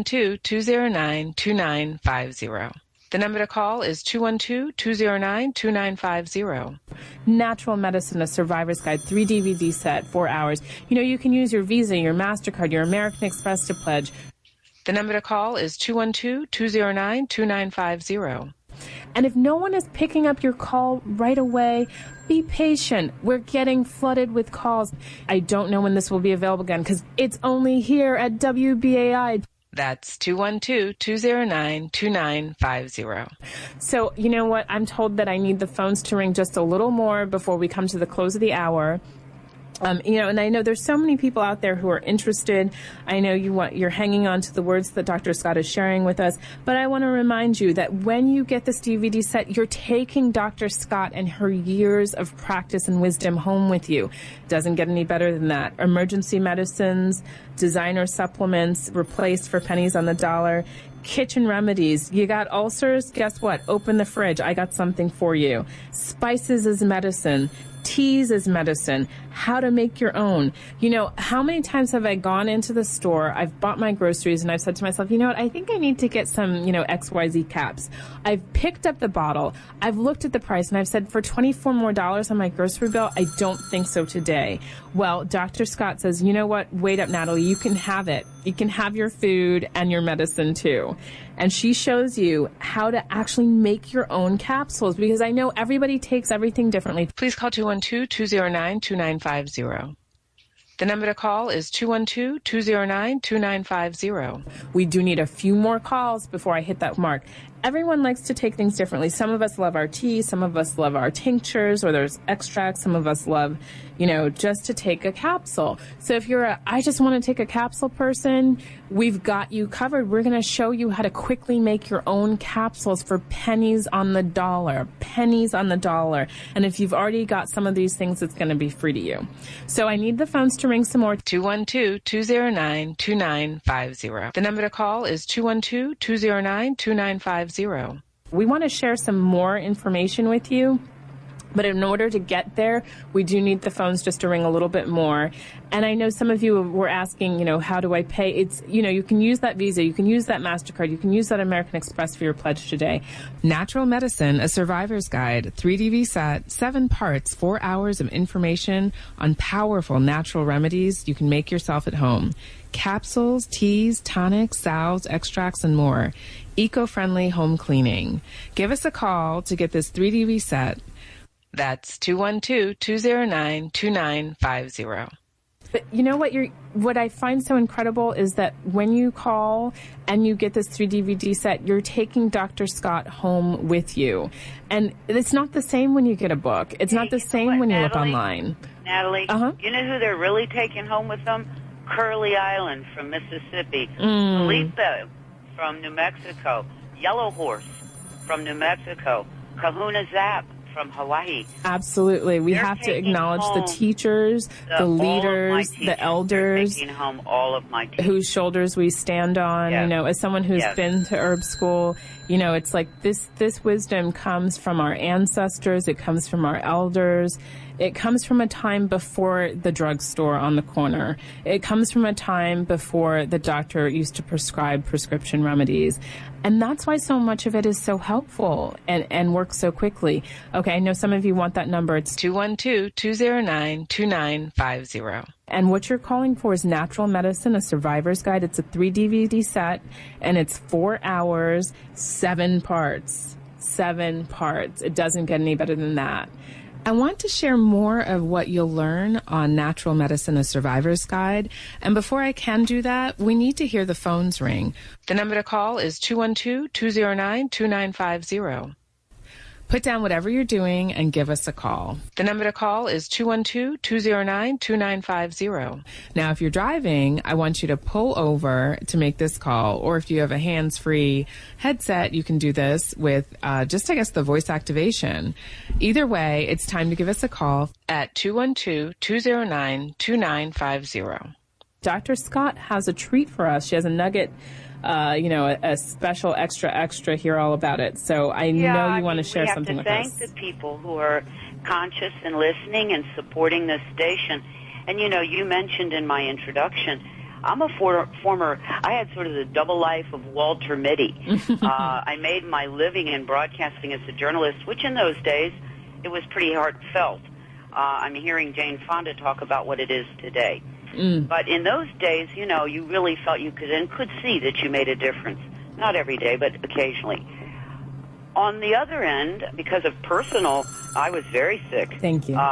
212-209-2950. The number to call is 212-209-2950. Natural Medicine, A Survivor's Guide, 3 DVD set, 4 hours. You know, you can use your Visa, your MasterCard, your American Express to pledge. The number to call is 212-209-2950. And if no one is picking up your call right away, be patient. We're getting flooded with calls. I don't know when this will be available again because it's only here at WBAI. That's 212-209-2950. So, you know what? I'm told that I need the phones to ring just a little more before we come to the close of the hour. You know, and I know there's so many people out there who are interested. I know you're hanging on to the words that Dr. Scott is sharing with us, but I want to remind you that when you get this DVD set, you're taking Dr. Scott and her years of practice and wisdom home with you. Doesn't get any better than that. Emergency medicines, designer supplements replaced for pennies on the dollar, kitchen remedies. You got ulcers? Guess what? Open the fridge. I got something for you. Spices as medicine. Teas as medicine, how to make your own. You know, how many times have I gone into the store, I've bought my groceries, and I've said to myself, you know what, I think I need to get some, XYZ caps. I've picked up the bottle, I've looked at the price, and I've said, for $24 more on my grocery bill, I don't think so today. Well, Dr. Scott says, you know what, wait up, Natalie, you can have it. You can have your food and your medicine too. And she shows you how to actually make your own capsules, because I know everybody takes everything differently. Please call 212-209-2950. The number to call is 212-209-2950. We do need a few more calls before I hit that mark. Everyone likes to take things differently. Some of us love our tea. Some of us love our tinctures or there's extracts. Some of us love, just to take a capsule. So if you're I just want to take a capsule person, we've got you covered. We're going to show you how to quickly make your own capsules for pennies on the dollar. Pennies on the dollar. And if you've already got some of these things, it's going to be free to you. So I need the phones to ring some more. 212-209-2950. The number to call is 212-209-2950. We want to share some more information with you, but in order to get there, we do need the phones just to ring a little bit more. And I know some of you were asking, how do I pay? It's, you can use that Visa, you can use that MasterCard, you can use that American Express for your pledge today. Natural Medicine, A Survivor's Guide, 3 DVD set, 7 parts, 4 hours of information on powerful natural remedies you can make yourself at home. Capsules, teas, tonics, salves, extracts, and more. Eco-friendly home cleaning. Give us a call to get this 3 DVD set. That's 212-209-2950. But you know what I find so incredible is that when you call and you get this 3 DVD set, you're taking Dr. Scott home with you. And it's not the same when you get a book. It's not the same when you look online. Natalie, you know who they're really taking home with them? Curly Island from Mississippi. Felipe from New Mexico. Yellow Horse from New Mexico. Kahuna Zap from Hawaii. Absolutely. We have to acknowledge the teachers, the leaders, the elders, taking home all of my teachers, whose shoulders we stand on. Yes. As someone who's been to herb school, it's like this wisdom comes from our ancestors. It comes from our elders. It comes from a time before the drugstore on the corner. It comes from a time before the doctor used to prescribe prescription remedies. And that's why so much of it is so helpful and works so quickly. Okay, I know some of you want that number. It's 212-209-2950. And what you're calling for is Natural Medicine, a Survivor's Guide. It's a 3-DVD set, and it's 4 hours, 7 parts. 7 parts. It doesn't get any better than that. I want to share more of what you'll learn on Natural Medicine, a Survivor's Guide. And before I can do that, we need to hear the phones ring. The number to call is 212-209-2950. Put down whatever you're doing and give us a call. The number to call is 212-209-2950. Now, if you're driving, I want you to pull over to make this call. Or if you have a hands-free headset, you can do this with the voice activation. Either way, it's time to give us a call at 212-209-2950. Dr. Scott has a treat for us. She has a nugget, a special extra here all about it. So I know you want to share something with us. We have to thank the people who are conscious and listening and supporting this station. And, you mentioned in my introduction, I'm a I had sort of the double life of Walter Mitty. I made my living in broadcasting as a journalist, which in those days, it was pretty heartfelt. I'm hearing Jane Fonda talk about what it is today. But in those days, you really felt you could see that you made a difference. Not every day, but occasionally. On the other end, because of personal, I was very sick. Thank you.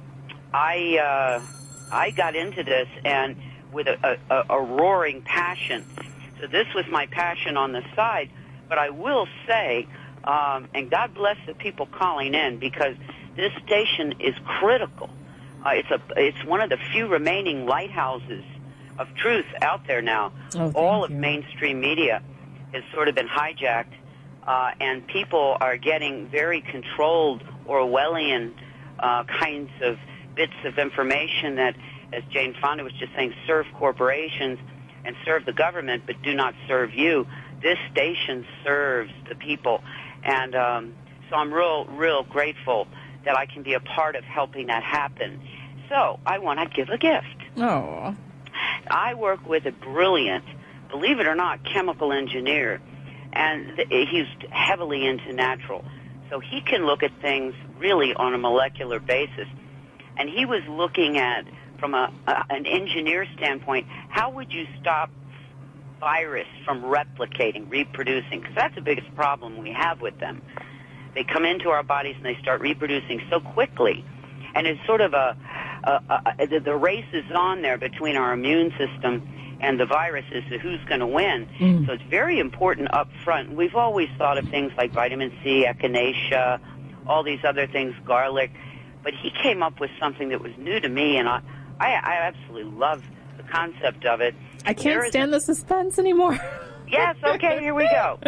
I got into this and with a roaring passion. So this was my passion on the side. But I will say, and God bless the people calling in, because this station is critical. It's one of the few remaining lighthouses of truth out there now. All of mainstream media has sort of been hijacked, and people are getting very controlled Orwellian kinds of bits of information that, as Jane Fonda was just saying, serve corporations and serve the government, but do not serve you. This station serves the people, and so I'm real grateful that I can be a part of helping that happen. So I want to give a gift. Oh. I work with a brilliant, believe it or not, chemical engineer, and he's heavily into natural. So he can look at things really on a molecular basis. And he was looking at, from an engineer standpoint, how would you stop virus from reproducing? Because that's the biggest problem we have with them. They come into our bodies and they start reproducing so quickly. And it's sort of the race is on there between our immune system and the virus as to who's going to win. So it's very important up front. We've always thought of things like vitamin C, echinacea, all these other things, garlic. But he came up with something that was new to me, and I absolutely love the concept of it. I can't stand the suspense anymore. Yes, okay, here we go.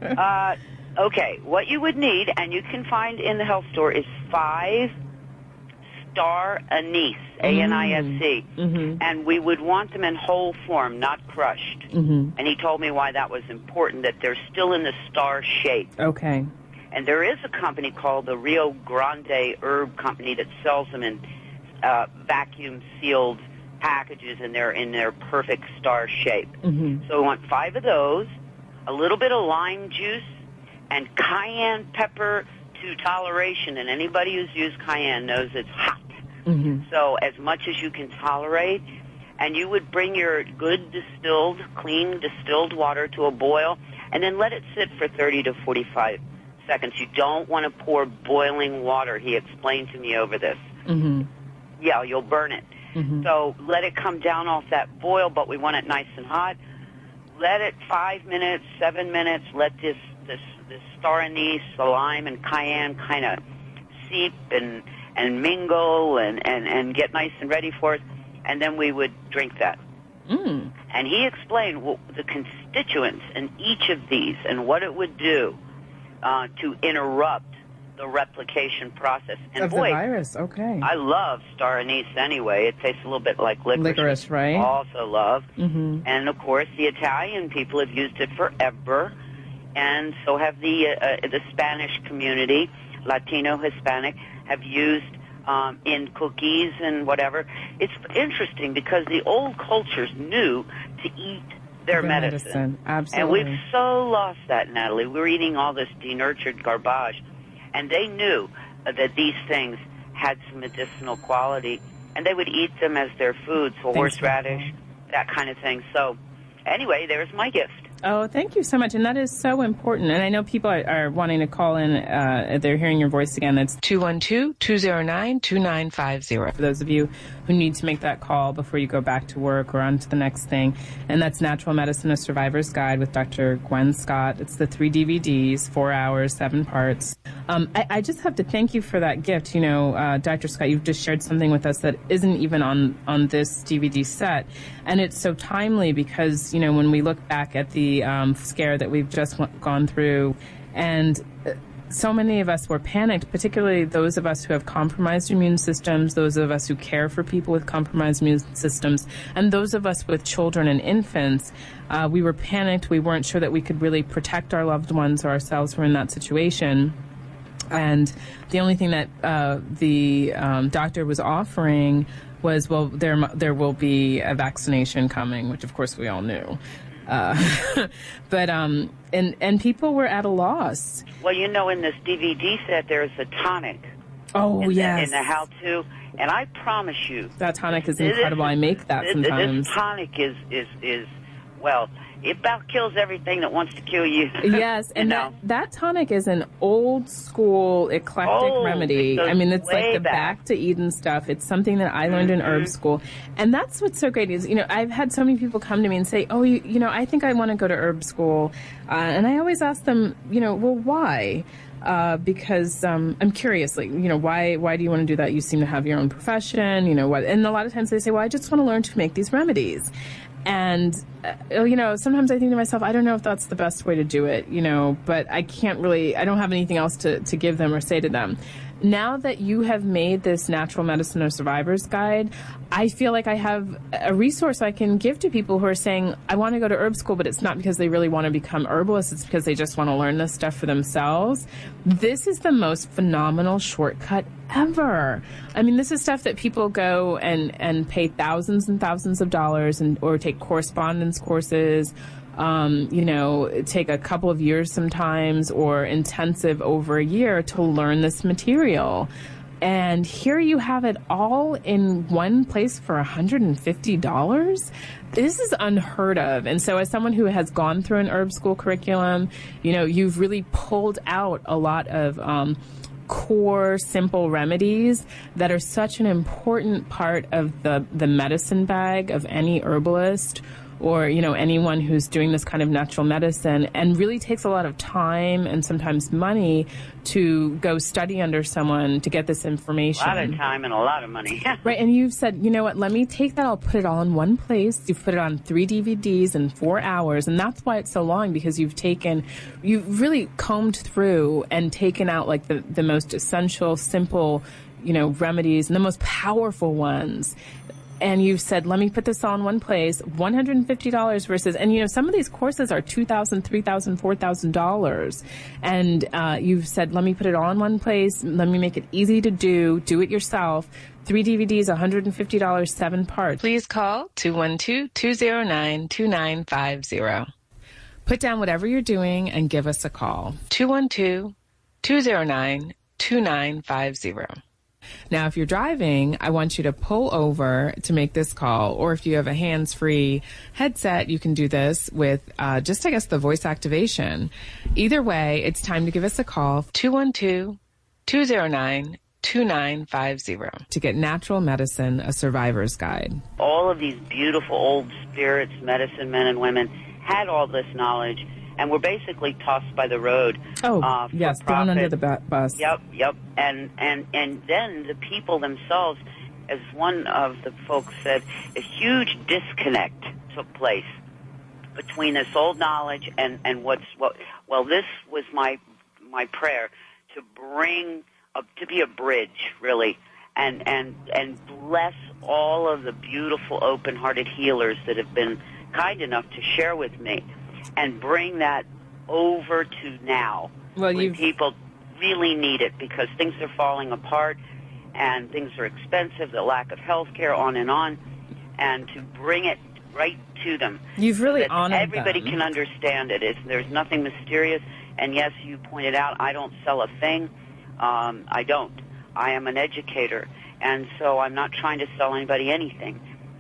Okay, what you would need, and you can find in the health store, is 5 star anise, ANISC. And we would want them in whole form, not crushed. And he told me why that was important, that they're still in the star shape. Okay. And there is a company called the Rio Grande Herb Company that sells them in vacuum-sealed packages, and they're in their perfect star shape. So we want 5 of those, a little bit of lime juice, and cayenne pepper to toleration. And anybody who's used cayenne knows it's hot. So as much as you can tolerate, and you would bring your good clean distilled water to a boil, and then let it sit for 30 to 45 seconds. You don't want to pour boiling water. He explained to me over this. Yeah, you'll burn it. So let it come down off that boil, but we want it nice and hot. Let it 5 minutes, 7 minutes. Let this star anise, the lime, and cayenne kind of seep and mingle and get nice and ready for us. And then we would drink that. And he explained the constituents in each of these and what it would do to interrupt the replication process. And of boy, the virus, okay. I love star anise anyway. It tastes a little bit like licorice. Licorice, right? Also love. And, of course, the Italian people have used it forever, and so have the Spanish community, Latino, Hispanic, have used in cookies and whatever. It's interesting because the old cultures knew to eat their medicine. Absolutely. And we've so lost that, Natalie. We're eating all this denatured garbage. And they knew that these things had some medicinal quality, and they would eat them as their food, so horseradish, that kind of thing. So anyway, there's my gift. Oh, thank you so much. And that is so important. And I know people are wanting to call in. They're hearing your voice again. That's 212-209-2950. For those of you who need to make that call before you go back to work or on to the next thing. And that's Natural Medicine, A Survivor's Guide with Dr. Gwen Scott. It's the 3 DVDs, 4 hours, 7 parts. I just have to thank you for that gift. You know, Dr. Scott, you've just shared something with us that isn't even on this DVD set. And it's so timely because, you know, when we look back at the scare that we've just gone through, and so many of us were panicked, particularly those of us who have compromised immune systems, those of us who care for people with compromised immune systems, and those of us with children and infants. We were panicked. We weren't sure that we could really protect our loved ones or ourselves who were in that situation. And the only thing that the doctor was offering was, well, there will be a vaccination coming, which of course we all knew. But and people were at a loss. Well, you know, in this DVD set, there's a tonic. Oh, yes. In the how-to, and I promise you, that tonic is incredible. I make that sometimes. This tonic is well, it about kills everything that wants to kill you. Yes, and that tonic is an old school eclectic remedy. I mean, it's like the back to Eden stuff. It's something that I learned in herb school. And that's what's so great is, you know, I've had so many people come to me and say, oh, you know, I think I want to go to herb school. And I always ask them, you know, well, why? Because I'm curious, like, you know, why do you want to do that? You seem to have your own profession, you know, what? And a lot of times they say, well, I just want to learn to make these remedies. And, you know, sometimes I think to myself, I don't know if that's the best way to do it, you know, but I don't have anything else to give them or say to them. Now that you have made this Natural Medicine, A Survivor's Guide, I feel like I have a resource I can give to people who are saying, I want to go to herb school, but it's not because they really want to become herbalists. It's because they just want to learn this stuff for themselves. This is the most phenomenal shortcut ever. I mean, this is stuff that people go and pay thousands and thousands of dollars or take correspondence courses, you know, take a couple of years sometimes or intensive over a year to learn this material. And here you have it all in one place for $150. This is unheard of. And so as someone who has gone through an herb school curriculum, you know, you've really pulled out a lot of core, simple remedies that are such an important part of the medicine bag of any herbalist or, you know, anyone who's doing this kind of natural medicine, and really takes a lot of time and sometimes money to go study under someone to get this information. A lot of time and a lot of money. Right, and you've said, you know what, let me take that, I'll put it all in one place. You've put it on 3 DVDs in 4 hours, and that's why it's so long, because you've really combed through and taken out like the most essential, simple, you know, remedies and the most powerful ones. And you've said, let me put this all in one place, $150 versus, and you know, some of these courses are $2,000, $3,000, $4,000. And you've said, let me put it all in one place. Let me make it easy to do it yourself. 3 DVDs, $150, 7 parts. Please call 212-209-2950. Put down whatever you're doing and give us a call. 212-209-2950. Now, if you're driving, I want you to pull over to make this call, or if you have a hands-free headset, you can do this with just, I guess, the voice activation. Either way, it's time to give us a call, 212-209-2950, to get Natural Medicine, A Survivor's Guide. All of these beautiful old spirits, medicine men and women, had all this knowledge, and were basically tossed by the road. Oh, yes, thrown under the bus. Yep. And then the people themselves, as one of the folks said, a huge disconnect took place between this old knowledge and this was my prayer, to be a bridge, really, and bless all of the beautiful, open-hearted healers that have been kind enough to share with me, and bring that over to now, when people really need it, because things are falling apart, and things are expensive, the lack of health care, on, and to bring it right to them. You've really so that honored everybody them. can understand it. There's nothing mysterious. And yes, you pointed out, I don't sell a thing. I don't. I am an educator, and so I'm not trying to sell anybody anything.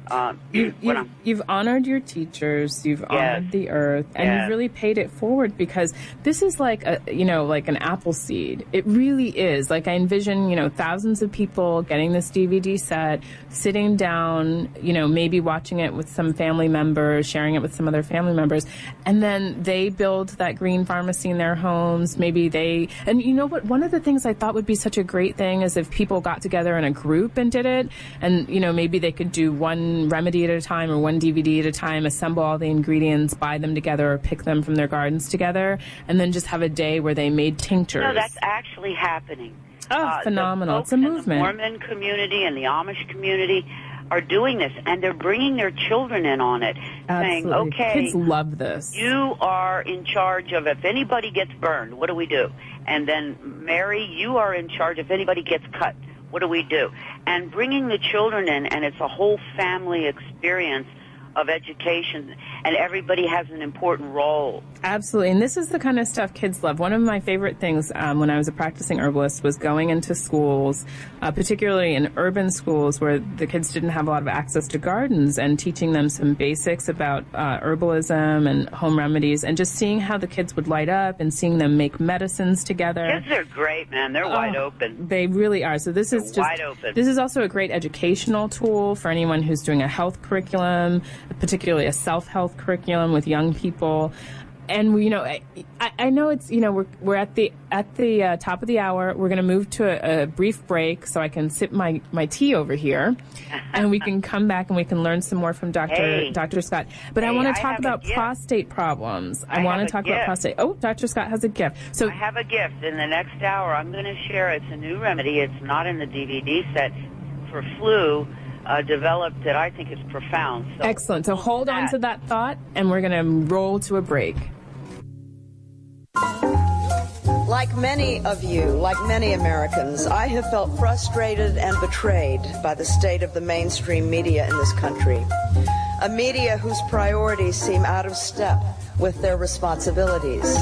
You've honored your teachers, you've honored the earth, and you've really paid it forward, because this is like like an apple seed. It really is. Like, I envision, thousands of people getting this DVD set, sitting down, maybe watching it with some family members, sharing it with some other family members, and then they build that green pharmacy in their homes. Maybe and you know what? One of the things I thought would be such a great thing is if people got together in a group and did it, and, maybe they could do one remedy at a time or one DVD at a time, assemble all the ingredients, buy them together, or pick them from their gardens together, and then just have a day where they made tinctures. No, that's actually happening. Oh, phenomenal. It's a movement. The Mormon community and the Amish community are doing this, and they're bringing their children in on it, saying, okay, kids love this. You are in charge of if anybody gets burned, what do we do? And then, Mary, you are in charge if anybody gets cut. What do we do? And bringing the children in, and it's a whole family experience of education, and everybody has an important role. Absolutely, and this is the kind of stuff kids love. One of my favorite things when I was a practicing herbalist was going into schools, particularly in urban schools where the kids didn't have a lot of access to gardens, and teaching them some basics about herbalism and home remedies, and just seeing how the kids would light up and seeing them make medicines together. Kids are great, man. They're wide open. They really are. So this is just wide open. This is also a great educational tool for anyone who's doing a health curriculum, particularly a self-health curriculum with young people. And I know it's we're at the top of the hour. We're going to move to a brief break so I can sip my tea over here, and we can come back and we can learn some more from Dr. Scott. But I want to talk about prostate problems. I want to talk about prostate. Oh, Dr. Scott has a gift. So I have a gift. In the next hour, I'm going to share. It's a new remedy. It's not in the DVD set for flu. Developed that I think is profound. So excellent. So hold on to that thought, and we're going to roll to a break. Like many of you, like many Americans, I have felt frustrated and betrayed by the state of the mainstream media in this country. A media whose priorities seem out of step with their responsibilities.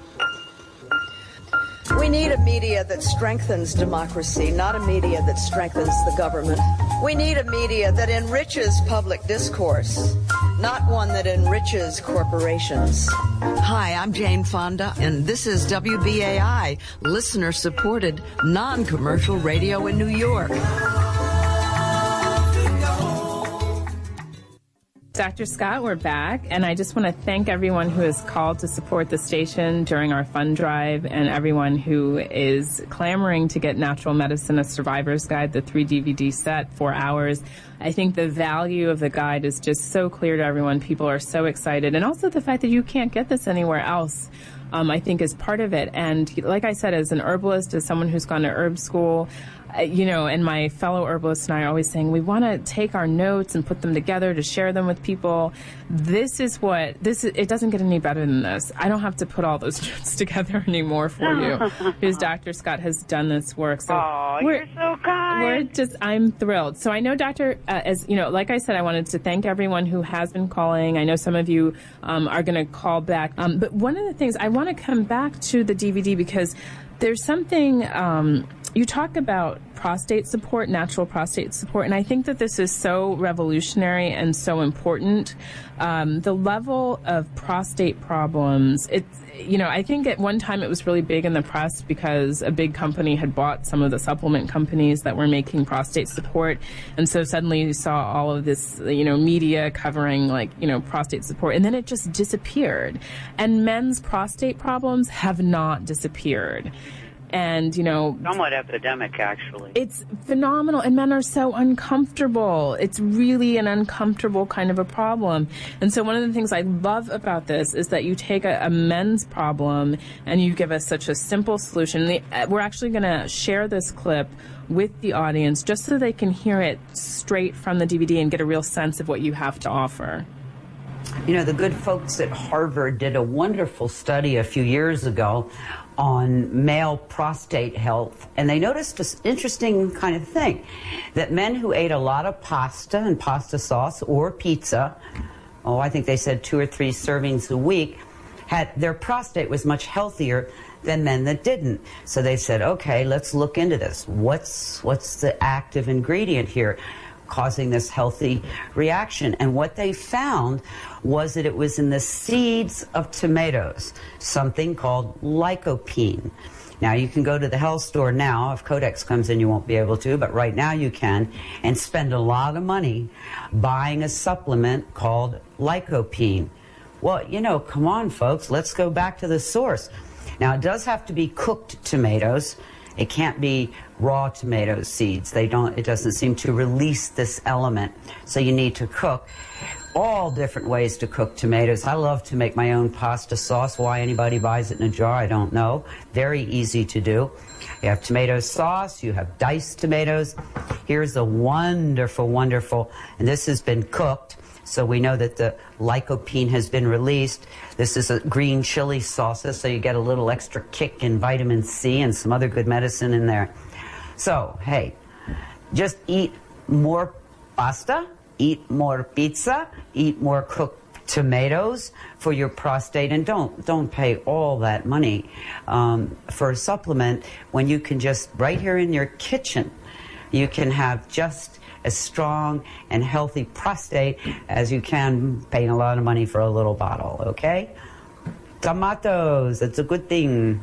We need a media that strengthens democracy, not a media that strengthens the government. We need a media that enriches public discourse, not one that enriches corporations. Hi, I'm Jane Fonda, and this is WBAI, listener-supported, non-commercial radio in New York. Dr. Scott, we're back, and I just want to thank everyone who has called to support the station during our fund drive, and everyone who is clamoring to get Natural Medicine: A Survivor's Guide, the 3 DVD set, 4 hours. I think the value of the guide is just so clear to everyone. People are so excited, and also the fact that you can't get this anywhere else, I think, is part of it. And like I said, as an herbalist, as someone who's gone to herb school, and my fellow herbalists and I are always saying we want to take our notes and put them together to share them with people. It doesn't get any better than this. I don't have to put all those notes together anymore for you, because Dr. Scott has done this work. So you're so kind. I'm thrilled. So I know, Doctor, like I said, I wanted to thank everyone who has been calling. I know some of you are going to call back. But one of the things, I want to come back to the DVD, because there's something, you talk about prostate support, natural prostate support, and I think that this is so revolutionary and so important. The level of prostate problems, I think at one time it was really big in the press because a big company had bought some of the supplement companies that were making prostate support, and so suddenly you saw all of this, media covering prostate support, and then it just disappeared. And men's prostate problems have not disappeared. And, somewhat epidemic, actually. It's phenomenal, and men are so uncomfortable. It's really an uncomfortable kind of a problem. And so one of the things I love about this is that you take a men's problem and you give us such a simple solution. We're actually going to share this clip with the audience just so they can hear it straight from the DVD and get a real sense of what you have to offer. You know, the good folks at Harvard did a wonderful study a few years ago on male prostate health, and they noticed this interesting kind of thing, that men who ate a lot of pasta and pasta sauce or pizza, I think they said 2 or 3 servings a week, had their prostate was much healthier than men that didn't. So they said, okay, let's look into this. What's the active ingredient here causing this healthy reaction? And what they found was that it was in the seeds of tomatoes, something called lycopene. Now, you can go to the health store now. If Codex comes in, you won't be able to, but right now you can, and spend a lot of money buying a supplement called lycopene. Well, you know, come on, folks, let's go back to the source. Now, it does have to be cooked tomatoes. It can't be raw tomato seeds. It doesn't seem to release this element. So you need to cook. All different ways to cook tomatoes. I love to make my own pasta sauce. Why anybody buys it in a jar, I don't know. Very easy to do. You have tomato sauce, you have diced tomatoes. Here's a wonderful, wonderful, and this has been cooked, so we know that the lycopene has been released. This is a green chili sauce, so you get a little extra kick in vitamin C and some other good medicine in there. So, hey, just eat more pasta, eat more pizza, eat more cooked tomatoes for your prostate, and don't pay all that money for a supplement when you can just, right here in your kitchen, you can have just as strong and healthy prostate as you can paying a lot of money for a little bottle, okay? Tomatoes, it's a good thing.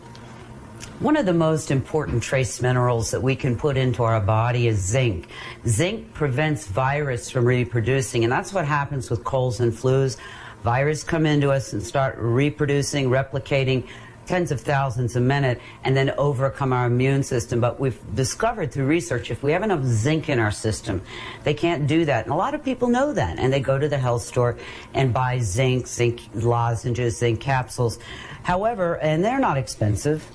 One of the most important trace minerals that we can put into our body is zinc. Zinc prevents virus from reproducing, and that's what happens with colds and flus. Viruses come into us and start reproducing, replicating tens of thousands a minute, and then overcome our immune system. But we've discovered through research, if we have enough zinc in our system, they can't do that. And a lot of people know that, and they go to the health store and buy zinc lozenges, zinc capsules. However, and they're not expensive,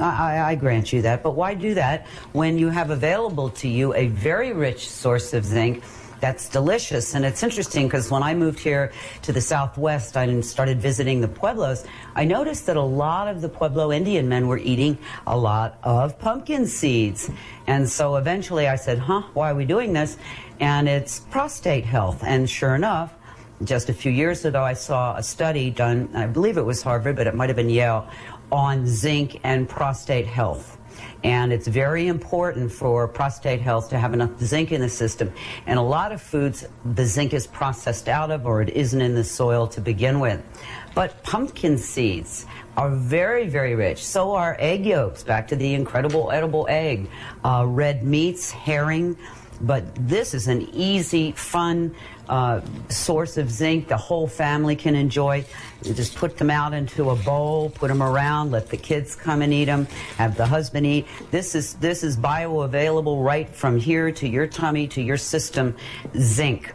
I grant you that, but why do that when you have available to you a very rich source of zinc that's delicious? And it's interesting because when I moved here to the Southwest and started visiting the Pueblos, I noticed that a lot of the Pueblo Indian men were eating a lot of pumpkin seeds. And so eventually I said, why are we doing this? And it's prostate health. And sure enough, just a few years ago, I saw a study done, I believe it was Harvard, but it might have been Yale, on zinc and prostate health. And it's very important for prostate health to have enough zinc in the system. And a lot of foods, the zinc is processed out of, or it isn't in the soil to begin with. But pumpkin seeds are very, very rich. So are egg yolks, back to the incredible edible egg. Red meats, herring. But this is an easy, fun source of zinc the whole family can enjoy. You just put them out into a bowl, put them around, let the kids come and eat them, have the husband eat. This is bioavailable right from here to your tummy, to your system, zinc.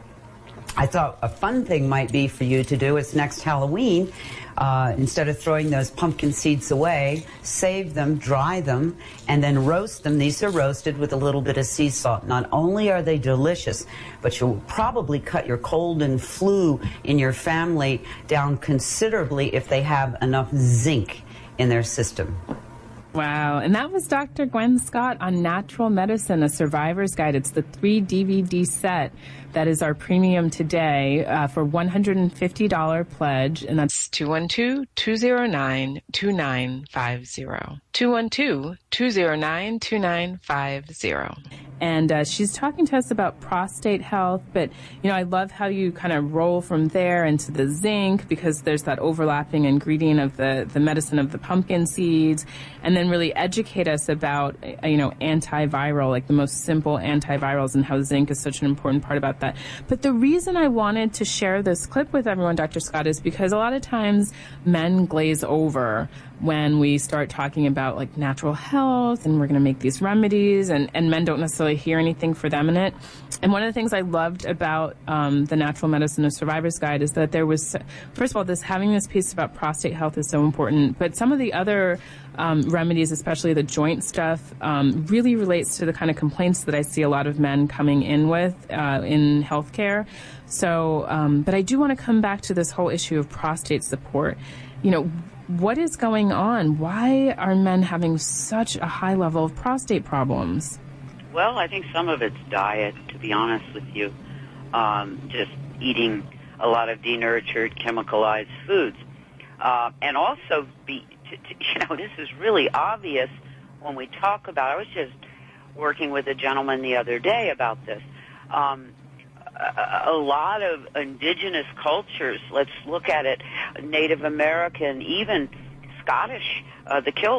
I thought a fun thing might be for you to do is next Halloween, instead of throwing those pumpkin seeds away, save them, dry them, and then roast them. These are roasted with a little bit of sea salt. Not only are they delicious, but you'll probably cut your cold and flu in your family down considerably if they have enough zinc in their system. Wow. And that was Dr. Gwen Scott on Natural Medicine, A Survivor's Guide. It's the 3 DVD set that is our premium today for $150 pledge. And that's 212-209-2950. 212-209-2950. And she's talking to us about prostate health, but, you know, I love how you kind of roll from there into the zinc, because there's that overlapping ingredient of the medicine of the pumpkin seeds, and then really educate us about, you know, antiviral, like the most simple antivirals, and how zinc is such an important part about that. But the reason I wanted to share this clip with everyone, Dr. Scott, is because a lot of times men glaze over when we start talking about like natural health and we're going to make these remedies, and men don't necessarily hear anything for them in it. And one of the things I loved about the Natural Medicine of Survivor's Guide is that there was, first of all, having this piece about prostate health is so important, but some of the other remedies, especially the joint stuff, really relates to the kind of complaints that I see a lot of men coming in with in healthcare. So, but I do want to come back to this whole issue of prostate support. You know, what is going on? Why are men having such a high level of prostate problems? Well, I think some of it's diet, to be honest with you. Just eating a lot of denatured, chemicalized foods. And also, this is really obvious when we talk about, I was just working with a gentleman the other day about this. A lot of indigenous cultures, let's look at it, Native American, even Scottish, the kilt,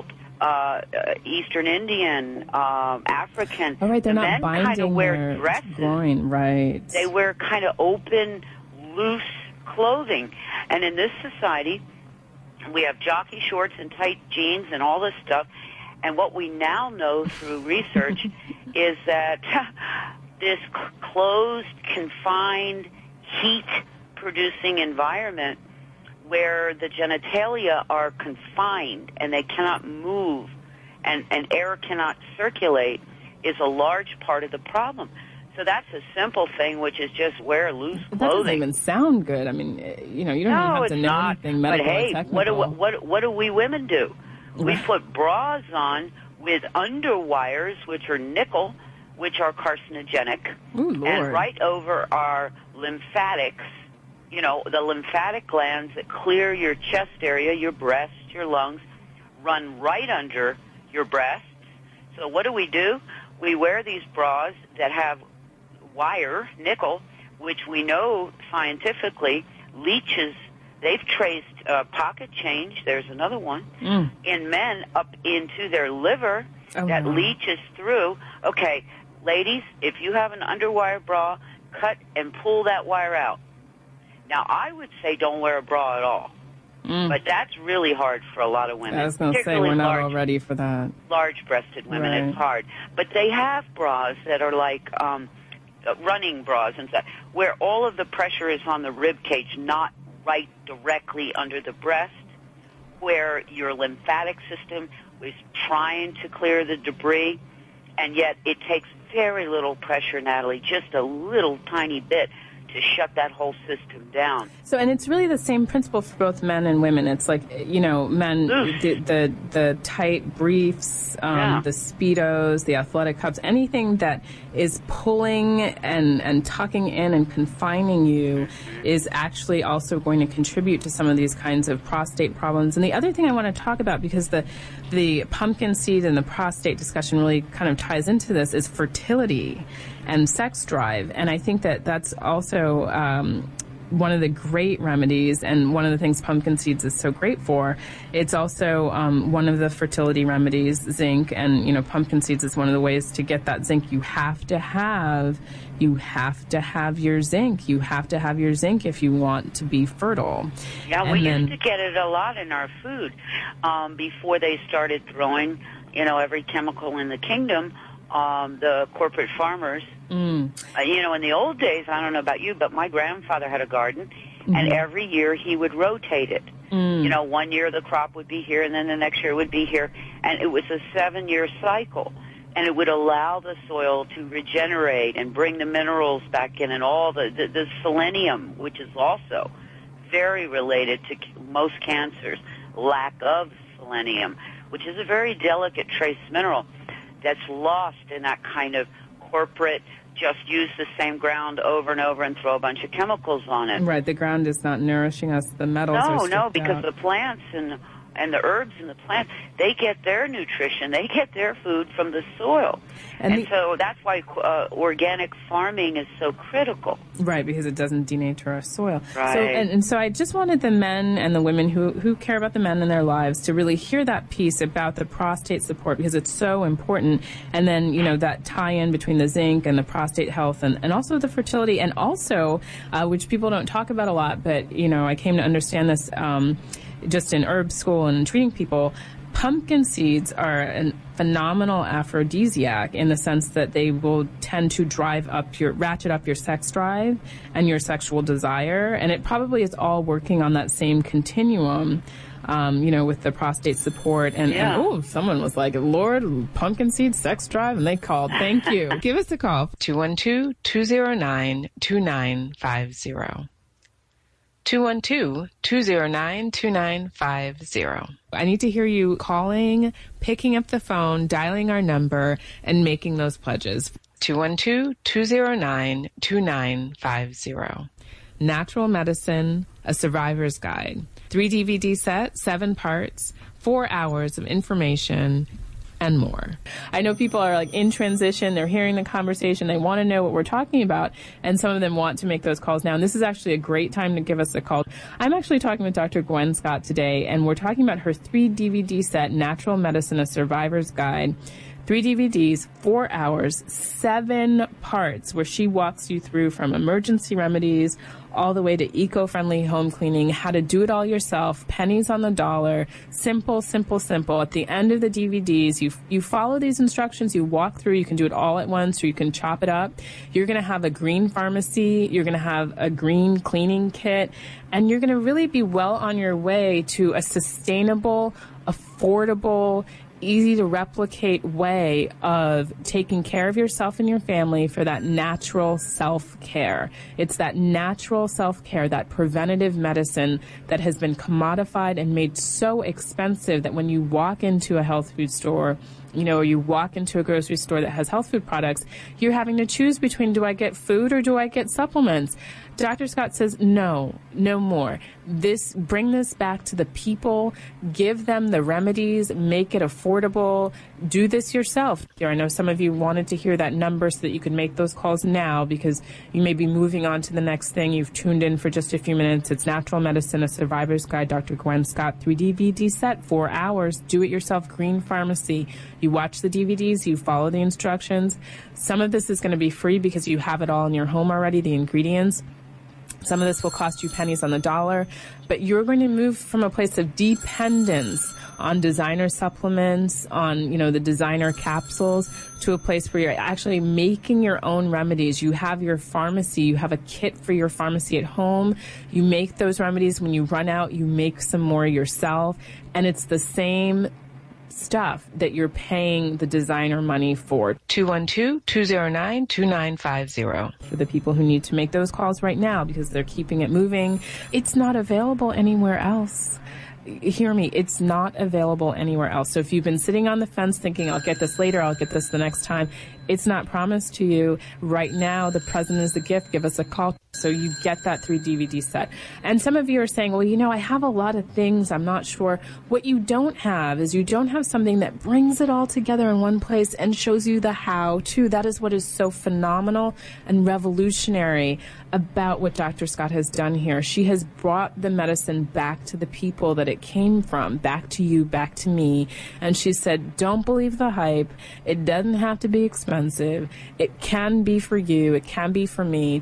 Eastern Indian, African. Oh, right, they're not binding kind of wear dresses. Groin, right. They wear kind of open, loose clothing. And in this society, we have jockey shorts and tight jeans and all this stuff. And what we now know through research is that this closed, confined, heat-producing environment where the genitalia are confined and they cannot move and air cannot circulate is a large part of the problem. So that's a simple thing, which is just wear loose clothing. That doesn't even sound good. I mean, you don't even have to know anything medical or technical. But what do we women do? We put bras on with underwires, which are nickel, which are carcinogenic, and right over our lymphatics, the lymphatic glands that clear your chest area, your breast, your lungs, run right under your breasts. So what do? We wear these bras that have wire, nickel, which we know scientifically leaches. They've traced pocket change, there's another one, in men up into their liver that leaches through. Okay, ladies, if you have an underwire bra, cut and pull that wire out. Now, I would say don't wear a bra at all. But that's really hard for a lot of women. I was going to say, we're not all ready for that. Large-breasted women, it's hard. But they have bras that are like running bras and stuff, where all of the pressure is on the rib cage, not right directly under the breast, where your lymphatic system is trying to clear the debris, and yet it takes very little pressure, Natalie, just a little tiny bit to shut that whole system down. So, and it's really the same principle for both men and women. It's like, men, the tight briefs, the Speedos, the athletic cups, anything that is pulling and tucking in and confining you is actually also going to contribute to some of these kinds of prostate problems. And the other thing I want to talk about, because the pumpkin seed and the prostate discussion really kind of ties into this, is fertility and sex drive. And I think that that's also one of the great remedies, and one of the things pumpkin seeds is so great for. It's also one of the fertility remedies, zinc, and pumpkin seeds is one of the ways to get that zinc. You have to have your zinc. You have to have your zinc if you want to be fertile. Yeah, we used to get it a lot in our food before they started throwing, every chemical in the kingdom. The corporate farmers, in the old days, I don't know about you, but my grandfather had a garden, and every year he would rotate it. 1 year the crop would be here, and then the next year it would be here, and it was a 7-year cycle, and it would allow the soil to regenerate and bring the minerals back in, and all the selenium, which is also very related to most cancers, lack of selenium, which is a very delicate trace mineral that's lost in that kind of corporate, just use the same ground over and over and throw a bunch of chemicals on it. Right, the ground is not nourishing us. The metals are stripped out. Because the plants and the herbs and the plants, they get their nutrition, they get their food from the soil. And so that's why organic farming is so critical. Right, because it doesn't denature our soil. Right. So, and so I just wanted the men and the women who care about the men in their lives to really hear that piece about the prostate support, because it's so important. And then, that tie-in between the zinc and the prostate health and also the fertility, and also, which people don't talk about a lot, but, I came to understand this, just in herb school and treating people, pumpkin seeds are a phenomenal aphrodisiac in the sense that they will tend to ratchet up your sex drive and your sexual desire. And it probably is all working on that same continuum, with the prostate support. And someone was like, Lord, pumpkin seed sex drive, and they called. Thank you. Give us a call. 212-209-2950. 212-209-2950. I need to hear you calling, picking up the phone, dialing our number, and making those pledges. 212-209-2950. Natural Medicine, A Survivor's Guide. 3 DVD set, 7 parts, 4 hours of information, and more. I know people are like in transition. They're hearing the conversation. They want to know what we're talking about. And some of them want to make those calls now. And this is actually a great time to give us a call. I'm actually talking with Dr. Gwen Scott today, and we're talking about her 3 DVD set, Natural Medicine, A Survivor's Guide. 3 DVDs, 4 hours, 7 parts, where she walks you through from emergency remedies all the way to eco-friendly home cleaning, how to do it all yourself, pennies on the dollar, simple, simple, simple. At the end of the DVDs, you follow these instructions, you walk through, you can do it all at once, or you can chop it up. You're going to have a green pharmacy, you're going to have a green cleaning kit, and you're going to really be well on your way to a sustainable, affordable, easy to replicate way of taking care of yourself and your family for that natural self-care. It's that natural self-care, that preventative medicine that has been commodified and made so expensive that when you walk into a health food store, or you walk into a grocery store that has health food products, you're having to choose between, do I get food or do I get supplements? Dr. Scott says, no more. Bring this back to the people, give them the remedies, make it affordable, do this yourself. I know some of you wanted to hear that number so that you could make those calls now because you may be moving on to the next thing. You've tuned in for just a few minutes. It's Natural Medicine, A Survivor's Guide, Dr. Gwen Scott, 3 DVD set, 4 hours, do-it-yourself green pharmacy. You watch the DVDs, you follow the instructions. Some of this is going to be free because you have it all in your home already, the ingredients. Some of this will cost you pennies on the dollar, but you're going to move from a place of dependence on designer supplements, on, the designer capsules, to a place where you're actually making your own remedies. You have your pharmacy, you have a kit for your pharmacy at home. You make those remedies. When you run out, you make some more yourself, and it's the same stuff that you're paying the designer money for. 212-209-2950. For the people who need to make those calls right now because they're keeping it moving. It's not available anywhere else. Hear me, it's not available anywhere else. So if you've been sitting on the fence thinking, I'll get this later, I'll get this the next time, it's not promised to you. Right now, the present is the gift. Give us a call so you get that 3 DVD set. And some of you are saying, well, I have a lot of things. I'm not sure. What you don't have is you don't have something that brings it all together in one place and shows you the how to. That is what is so phenomenal and revolutionary about what Dr. Scott has done here. She has brought the medicine back to the people that it came from, back to you, back to me. And she said, don't believe the hype. It doesn't have to be expensive. It can be for you. It can be for me.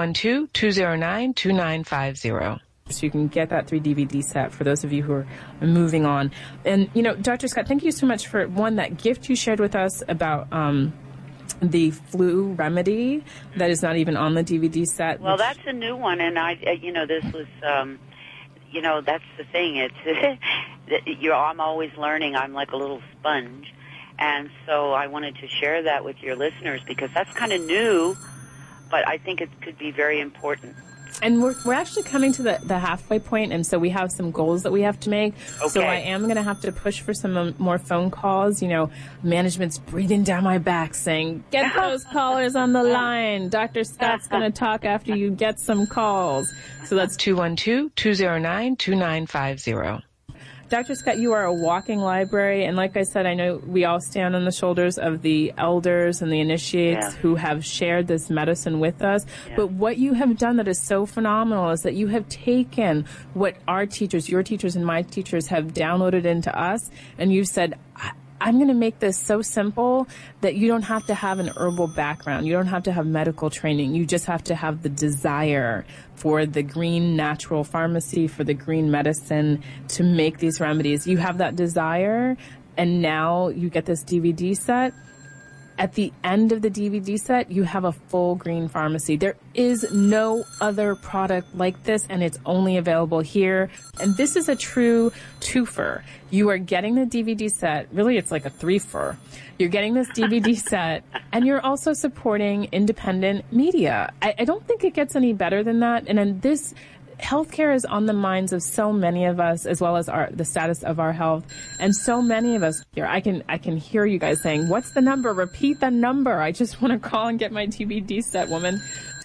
212-209-2950. So you can get that 3 DVD set for those of you who are moving on. And, Dr. Scott, thank you so much for, that gift you shared with us about the flu remedy that is not even on the DVD set. Well, that's a new one, and this was, that's the thing. It's, I'm always learning. I'm like a little sponge. And so I wanted to share that with your listeners because that's kind of new, but I think it could be very important. And we're actually coming to the halfway point, and so we have some goals that we have to make. Okay. So I am going to have to push for some more phone calls. Management's breathing down my back saying, get those callers on the line. Dr. Scott's going to talk after you get some calls. So that's 212-209-2950. Dr. Scott, you are a walking library, and like I said, I know we all stand on the shoulders of the elders and the initiates who have shared this medicine with us. Yeah. But what you have done that is so phenomenal is that you have taken what our teachers, your teachers and my teachers have downloaded into us, and you've said, I'm going to make this so simple that you don't have to have an herbal background. You don't have to have medical training. You just have to have the desire for the green natural pharmacy, for the green medicine to make these remedies. You have that desire, and now you get this DVD set. At the end of the DVD set, you have a full green pharmacy. There is no other product like this, and it's only available here. And this is a true twofer. You are getting the DVD set. Really, it's like a threefer. You're getting this DVD set, and you're also supporting independent media. I don't think it gets any better than that. And then this healthcare is on the minds of so many of us, as well as the status of our health. And so many of us here, I can hear you guys saying, what's the number? Repeat the number. I just want to call and get my DVD set, woman.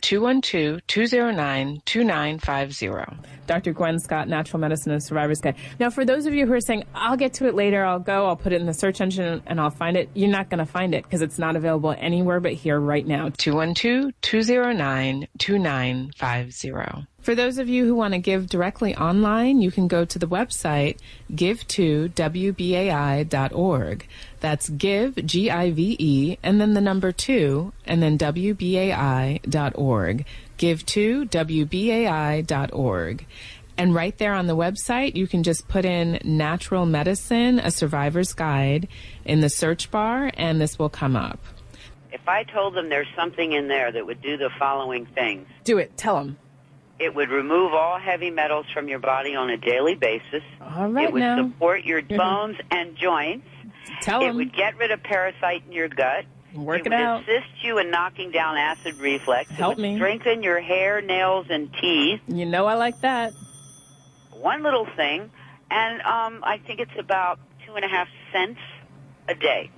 212-209-2950. Dr. Gwen Scott, Natural Medicine and Survivor's Guide. Now, for those of you who are saying, I'll get to it later, I'll put it in the search engine and I'll find it, you're not going to find it because it's not available anywhere but here right now. 212-209-2950. For those of you who want to give directly online, you can go to the website give2wbai.org. That's give, G-I-V-E, and then the number 2, and then wbai.org. give2wbai.org. And right there on the website, you can just put in Natural Medicine, a Survivor's Guide in the search bar, and this will come up. If I told them there's something in there that would do the following things. Do it. Tell them. It would remove all heavy metals from your body on a daily basis. All right, it would support your bones and joints. Tell it them. would get rid of parasite in your gut. Work it out. It would assist you in knocking down acid reflux. Help it would me. Strengthen your hair, nails, and teeth. You know I like that. One little thing, and I think it's about 2.5 cents a day.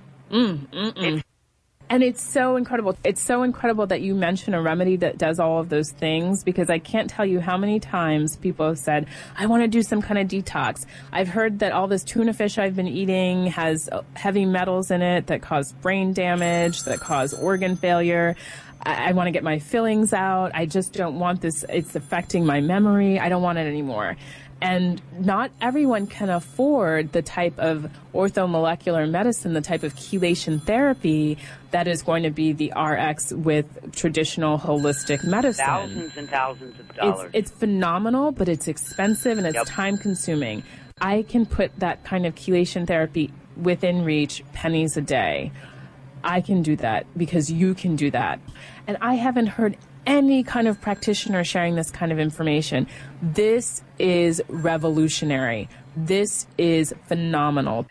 And it's so incredible. It's so incredible that you mention a remedy that does all of those things, because I can't tell you how many times people have said, I want to do some kind of detox. I've heard that all this tuna fish I've been eating has heavy metals in it that cause brain damage, that cause organ failure. I want to get my fillings out. I just don't want this. It's affecting my memory. I don't want it anymore. And not everyone can afford the type of orthomolecular medicine, the type of chelation therapy that is going to be the RX with traditional holistic medicine. Thousands and thousands of dollars. It's phenomenal, but it's expensive and it's time consuming. I can put that kind of chelation therapy within reach, pennies a day. I can do that because you can do that. And I haven't heard any kind of practitioner sharing this kind of information. This is revolutionary. This is phenomenal.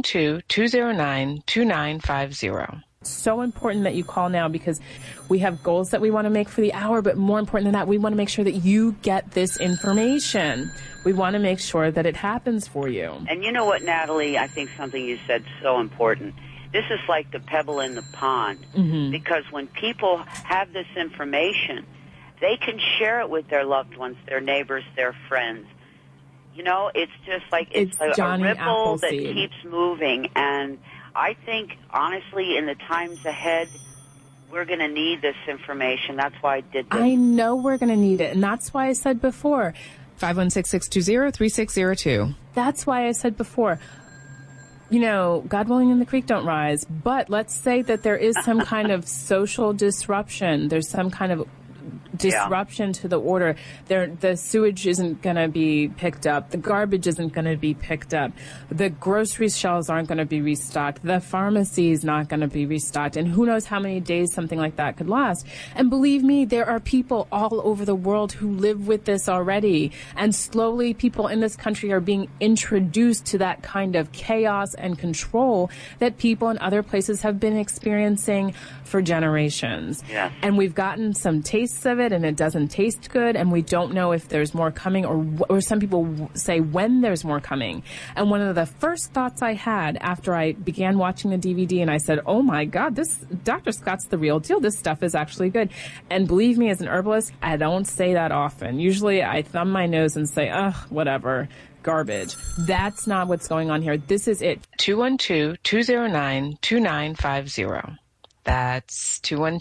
212-209-2950. So important that you call now, because we have goals that we want to make for the hour, but more important than that, we want to make sure that you get this information. We want to make sure that it happens for you. And you know what, Natalie? I think something you said so important. This is like the pebble in the pond, because when people have this information, they can share it with their loved ones, their neighbors, their friends. You know, it's just like it's like a ripple that keeps moving. And I think, honestly, in the times ahead, we're going to need this information. That's why I did this. I know we're going to need it, and that's why I said before. 516-620-3602. That's why I said before. You know, God willing and the creek don't rise, but let's say that there is some kind of social disruption. There's some kind of disruption to the order. The sewage isn't going to be picked up. The garbage isn't going to be picked up. The grocery shelves aren't going to be restocked. The pharmacy is not going to be restocked. And who knows how many days something like that could last. And believe me, there are people all over the world who live with this already. And slowly people in this country are being introduced to that kind of chaos and control that people in other places have been experiencing for generations. Yes. And we've gotten some tastes of it, and it doesn't taste good, and we don't know if there's more coming, or some people say when there's more coming. And one of the first thoughts I had after I began watching the DVD, and I said, oh my God, this Dr. Scott's the real deal. This stuff is actually good. And believe me, as an herbalist, I don't say that often. Usually I thumb my nose and say, ugh, whatever. Garbage. That's not what's going on here. This is it. 212-209-2950. That's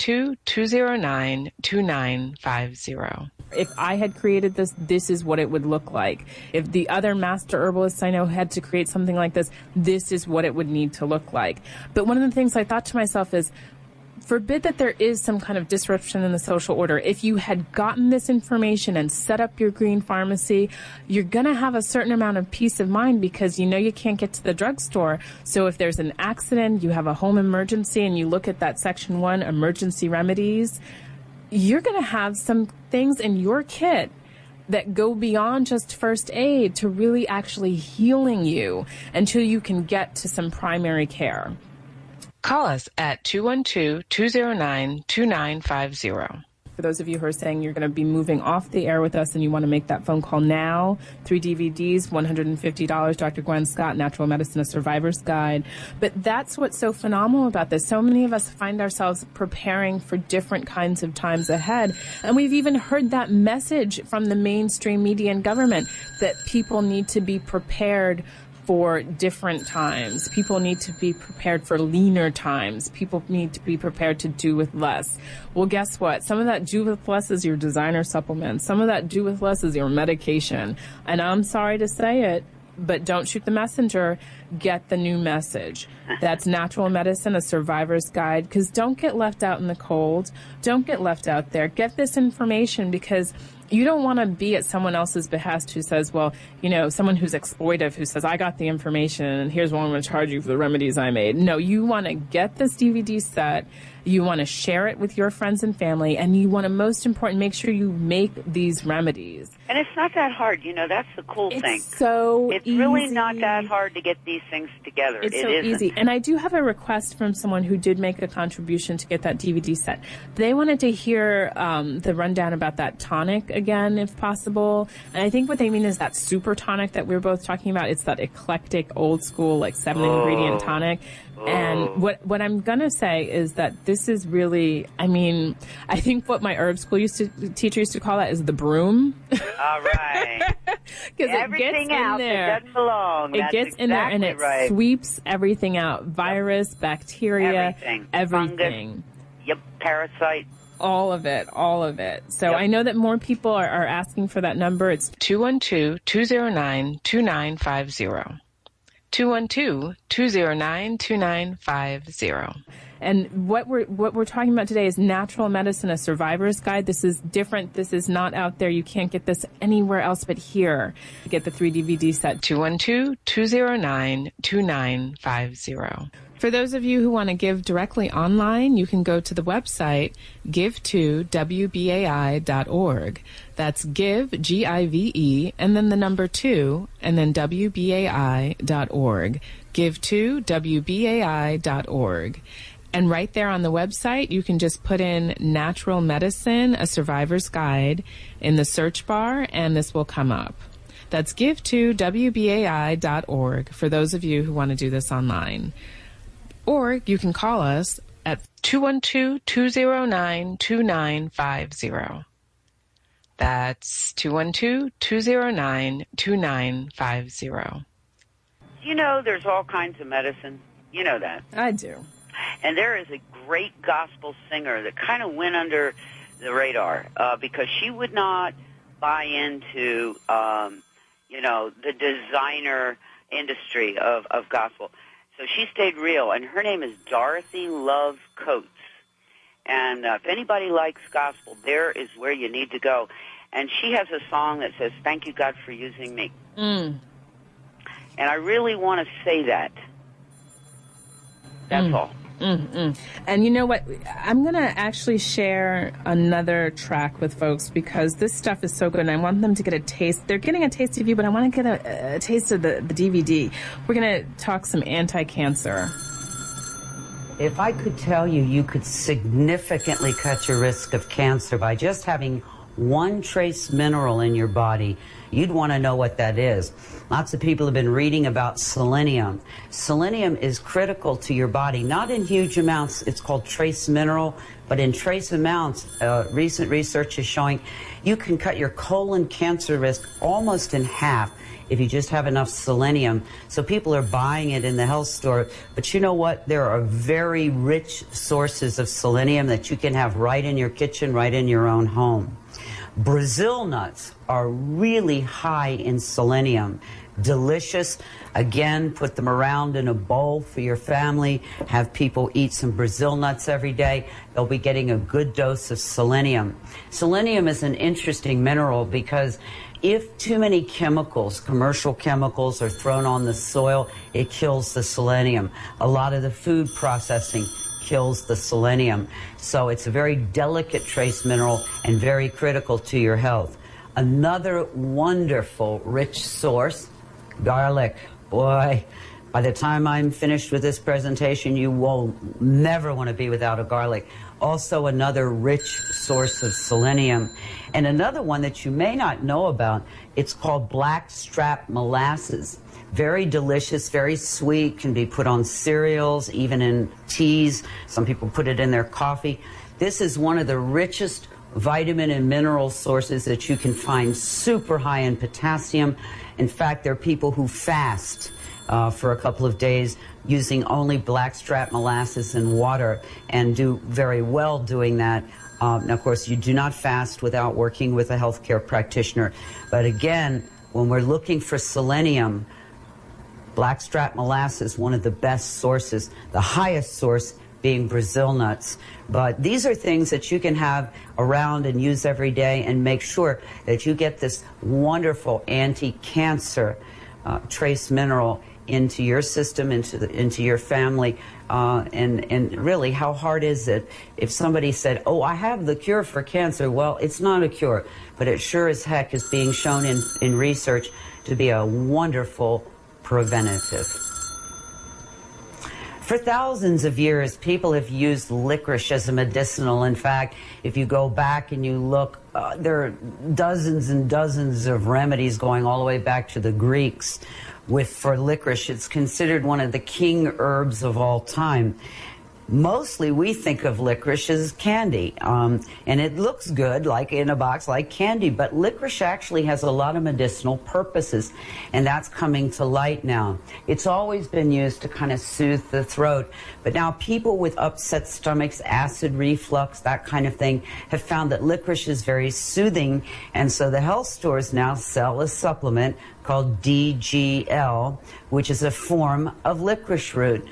212-209-2950. If I had created this, this is what it would look like. If the other master herbalists I know had to create something like this is what it would need to look like. But one of the things I thought to myself is, forbid that there is some kind of disruption in the social order. If you had gotten this information and set up your green pharmacy, you're going to have a certain amount of peace of mind because you know you can't get to the drugstore. So if there's an accident, you have a home emergency, and you look at that Section 1 emergency remedies, you're going to have some things in your kit that go beyond just first aid to really actually healing you until you can get to some primary care. Call us at 212-209-2950. For those of you who are saying you're going to be moving off the air with us and you want to make that phone call now, 3 DVDs, $150, Dr. Gwen Scott, Natural Medicine, A Survivor's Guide. But that's what's so phenomenal about this. So many of us find ourselves preparing for different kinds of times ahead. And we've even heard that message from the mainstream media and government that people need to be prepared for different times. People need to be prepared for leaner times. People need to be prepared to do with less. Well, guess what? Some of that do with less is your designer supplements. Some of that do with less is your medication. And I'm sorry to say it, but don't shoot the messenger. Get the new message. That's Natural Medicine, A Survivor's Guide, because don't get left out in the cold. Don't get left out there. Get this information because you don't want to be at someone else's behest who says, well, you know, someone who's exploitive who says, I got the information and here's what I'm going to charge you for the remedies I made. No, you want to get this DVD set. You want to share it with your friends and family, and you want to, most important, make sure you make these remedies. And it's not that hard. You know, that's the cool thing. It's so It's easy. really not that hard to get these things together. It's It so isn't. easy. And I do have a request from someone who did make a contribution to get that DVD set. They wanted to hear the rundown about that tonic again, if possible. And I think what they mean is that super tonic that we were both talking about. It's that eclectic, old school, like 7-ingredient tonic. And what I'm going to say is that this is really, I mean, I think what my herb school teacher used to call that is the broom. All right. Because everything it gets else in there. It doesn't belong. It That's gets in there and it right. sweeps everything out. Virus, bacteria, everything. Fungus. Yep, parasite. All of it. So Yep. I know that more people are asking for that number. It's 212-209-2950. 212-209-2950. And what we're talking about today is Natural Medicine, A Survivor's Guide. This is different. This is not out there. You can't get this anywhere else but here. Get the 3 DVD set. 212-209-2950. For those of you who want to give directly online, you can go to the website give2wbai.org. That's give, G-I-V-E, and then the number 2, and then wbai.org. give2wbai.org. And right there on the website, you can just put in Natural Medicine, A Survivor's Guide in the search bar, and this will come up. That's give2wbai.org for those of you who want to do this online. Or you can call us at 212-209-2950. That's 212-209-2950. You know, there's all kinds of medicine. You know that. I do. And there is a great gospel singer that kind of went under the radar because she would not buy into, the designer industry of gospel. So she stayed real, and her name is Dorothy Love Coates. And if anybody likes gospel, there is where you need to go. And she has a song that says, "Thank you, God, for using me." And I really want to say that. That's all. And you know what? I'm going to actually share another track with folks because this stuff is so good, and I want them to get a taste. They're getting a taste of you, but I want to get a taste of the DVD. We're going to talk some anti-cancer. If I could tell you, you could significantly cut your risk of cancer by just having one trace mineral in your body, you'd want to know what that is. Lots of people have been reading about selenium. Selenium is critical to your body, not in huge amounts. It's called trace mineral, but in trace amounts, recent research is showing you can cut your colon cancer risk almost in half if you just have enough selenium. So people are buying it in the health store. But you know what? There are very rich sources of selenium that you can have right in your kitchen, right in your own home. Brazil nuts are really high in selenium. Delicious. Again, put them around in a bowl for your family. Have people eat some Brazil nuts every day. They'll be getting a good dose of selenium. Selenium is an interesting mineral because if too many chemicals, commercial chemicals, are thrown on the soil, it kills the selenium. A lot of the food processing kills the selenium. So it's a very delicate trace mineral and very critical to your health. Another wonderful rich source, garlic. Boy, by the time I'm finished with this presentation, you will never want to be without a garlic. Also another rich source of selenium. And another one that you may not know about, it's called blackstrap molasses. Very delicious, very sweet, can be put on cereals, even in teas. Some people put it in their coffee. This is one of the richest vitamin and mineral sources that you can find, super high in potassium. In fact, there are people who fast for a couple of days using only blackstrap molasses and water and do very well doing that. Now, of course, you do not fast without working with a healthcare practitioner. But again, when we're looking for selenium, blackstrap molasses, one of the best sources, the highest source being Brazil nuts. But these are things that you can have around and use every day and make sure that you get this wonderful anti-cancer trace mineral into your system, into your family. And really, how hard is it if somebody said, oh, I have the cure for cancer? Well, it's not a cure, but it sure as heck is being shown in research to be a wonderful preventative. For thousands of years, people have used licorice as a medicinal. In fact, if you go back and you look, there are dozens and dozens of remedies going all the way back to the Greeks for licorice. It's considered one of the king herbs of all time. Mostly we think of licorice as candy, and it looks good, like in a box, like candy, but licorice actually has a lot of medicinal purposes, and that's coming to light now. It's always been used to kind of soothe the throat, but now people with upset stomachs, acid reflux, that kind of thing, have found that licorice is very soothing, and so the health stores now sell a supplement called DGL, which is a form of licorice root.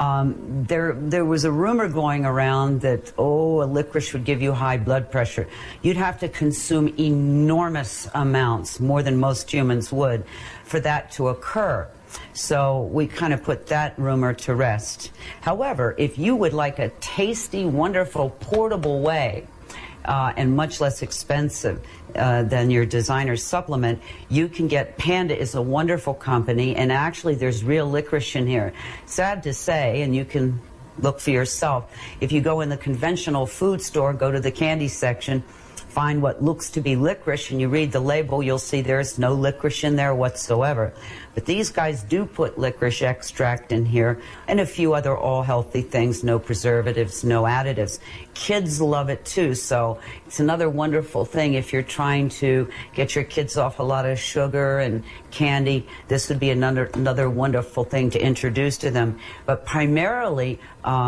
There was a rumor going around that, a licorice would give you high blood pressure. You'd have to consume enormous amounts, more than most humans would, for that to occur. So we kind of put that rumor to rest. However, if you would like a tasty, wonderful, portable way, and much less expensive than your designer supplement, you can get, Panda is a wonderful company, and actually there's real licorice in here. Sad to say, and you can look for yourself, if you go in the conventional food store, go to the candy section, find what looks to be licorice, and you read the label, you'll see there's no licorice in there whatsoever. But these guys do put licorice extract in here and a few other all healthy things, no preservatives, no additives. Kids love it too, so it's another wonderful thing if you're trying to get your kids off a lot of sugar and candy. This would be another wonderful thing to introduce to them. But primarily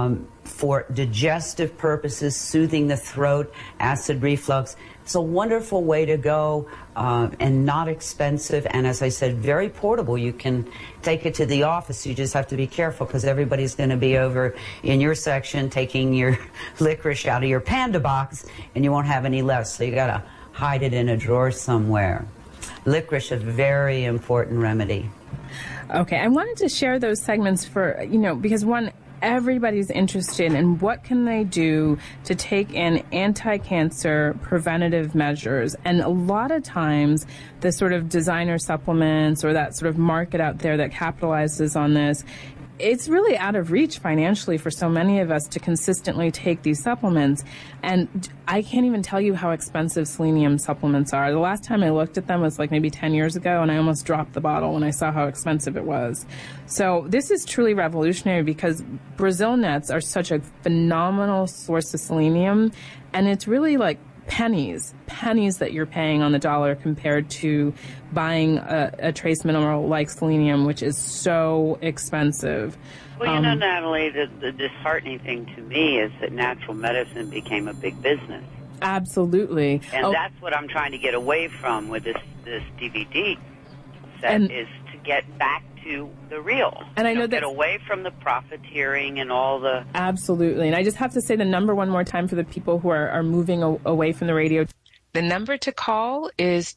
for digestive purposes, soothing the throat, acid reflux, it's a wonderful way to go, and not expensive, and as I said, very portable. You can take it to the office. You just have to be careful because everybody's going to be over in your section taking your licorice out of your Panda box, and you won't have any left, so you got to hide it in a drawer somewhere. Licorice is a very important remedy. Okay, I wanted to share those segments for, because everybody's interested in what can they do to take in anti-cancer preventative measures. And a lot of times the sort of designer supplements or that sort of market out there that capitalizes on this it's really out of reach financially for so many of us to consistently take these supplements. And I can't even tell you how expensive selenium supplements are. The last time I looked at them was like maybe 10 years ago, and I almost dropped the bottle when I saw how expensive it was. So this is truly revolutionary because Brazil nuts are such a phenomenal source of selenium, and it's really like pennies that you're paying on the dollar compared to buying a trace mineral like selenium, which is so expensive. Well, Natalie, the disheartening thing to me is that natural medicine became a big business. Absolutely. And that's what I'm trying to get away from with this DVD set, is to get back to the real. And I know get away from the profiteering and all the... Absolutely. And I just have to say the number one more time for the people who are moving away from the radio. The number to call is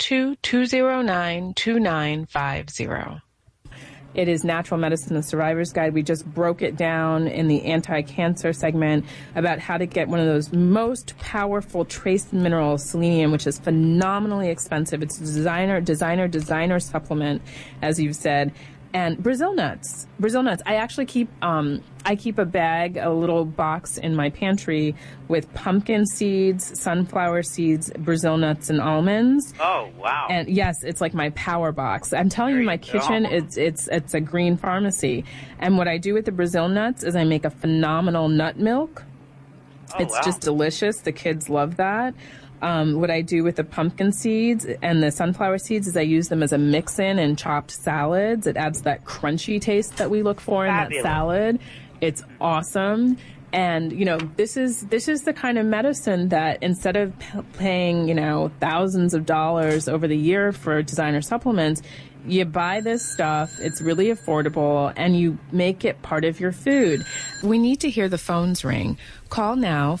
212-209-2950. It is Natural Medicine, the Survivor's Guide. We just broke it down in the anti-cancer segment about how to get one of those most powerful trace minerals, selenium, which is phenomenally expensive. It's a designer supplement, as you've said. And Brazil nuts. I actually keep a bag, a little box in my pantry with pumpkin seeds, sunflower seeds, Brazil nuts, and almonds. Oh, wow. And yes, it's like my power box. I'm telling you, my kitchen, it's a green pharmacy. And what I do with the Brazil nuts is I make a phenomenal nut milk. It's just delicious. The kids love that. What I do with the pumpkin seeds and the sunflower seeds is I use them as a mix-in in chopped salads. It adds that crunchy taste that we look for in that salad. It's awesome. And, this is the kind of medicine that instead of paying, thousands of dollars over the year for designer supplements, you buy this stuff, it's really affordable, and you make it part of your food. We need to hear the phones ring. Call now,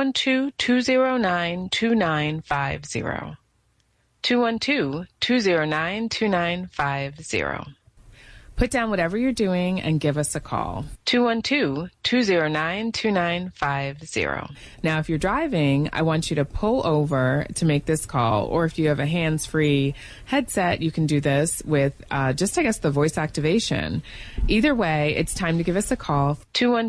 212-209-2950. 212-209-2950. Put down whatever you're doing and give us a call. 212-209-2950. Now, if you're driving, I want you to pull over to make this call. Or if you have a hands-free headset, you can do this with the voice activation. Either way, it's time to give us a call.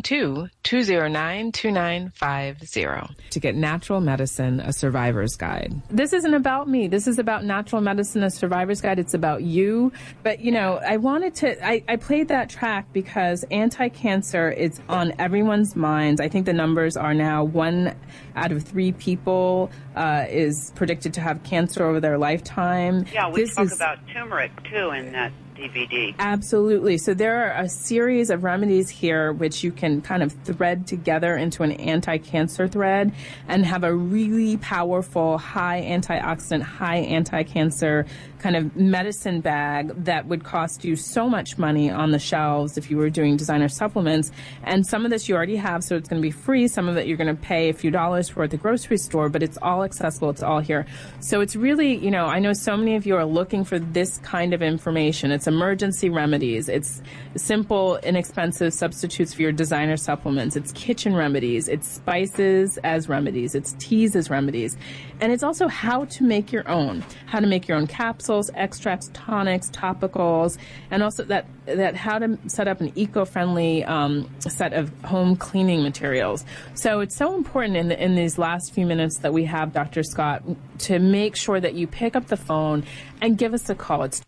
212-209-2950. To get Natural Medicine, a Survivor's Guide. This isn't about me. This is about Natural Medicine, a Survivor's Guide. It's about you. But, I wanted to... I played that track because anti-cancer is on everyone's minds. I think the numbers are now 1 out of 3 people is predicted to have cancer over their lifetime. Yeah, we talk about turmeric, too, in that DVD. Absolutely. So there are a series of remedies here which you can kind of thread together into an anti-cancer thread and have a really powerful, high antioxidant, high anti-cancer kind of medicine bag that would cost you so much money on the shelves if you were doing designer supplements. And some of this you already have, so it's going to be free. Some of it you're going to pay a few dollars for at the grocery store, but it's all accessible. It's all here. So it's really, I know so many of you are looking for this kind of information. It's emergency remedies. It's simple, inexpensive substitutes for your designer supplements. It's kitchen remedies. It's spices as remedies. It's teas as remedies. And it's also how to make your own capsules, extracts, tonics, topicals, and also that how to set up an eco-friendly set of home cleaning materials. So it's so important in these last few minutes that we have, Dr. Scott, to make sure that you pick up the phone and give us a call. It's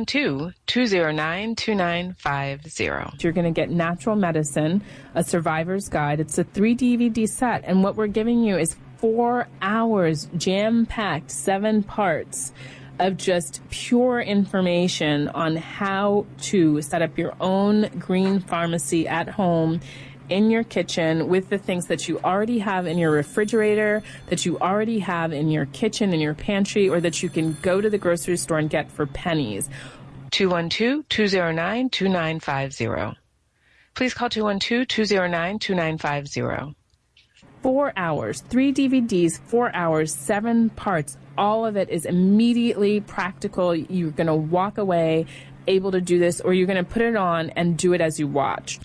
212-209-2950. You're going to get Natural Medicine, a Survivor's Guide. It's a 3 DVD set, and what we're giving you is 4 hours, jam-packed, 7 parts of just pure information on how to set up your own green pharmacy at home in your kitchen with the things that you already have in your refrigerator, that you already have in your kitchen, in your pantry, or that you can go to the grocery store and get for pennies. 212-209-2950. Please call 212-209-2950. 4 hours, 3 DVDs, 4 hours, 7 parts. All of it is immediately practical. You're going to walk away able to do this, or you're going to put it on and do it as you watch.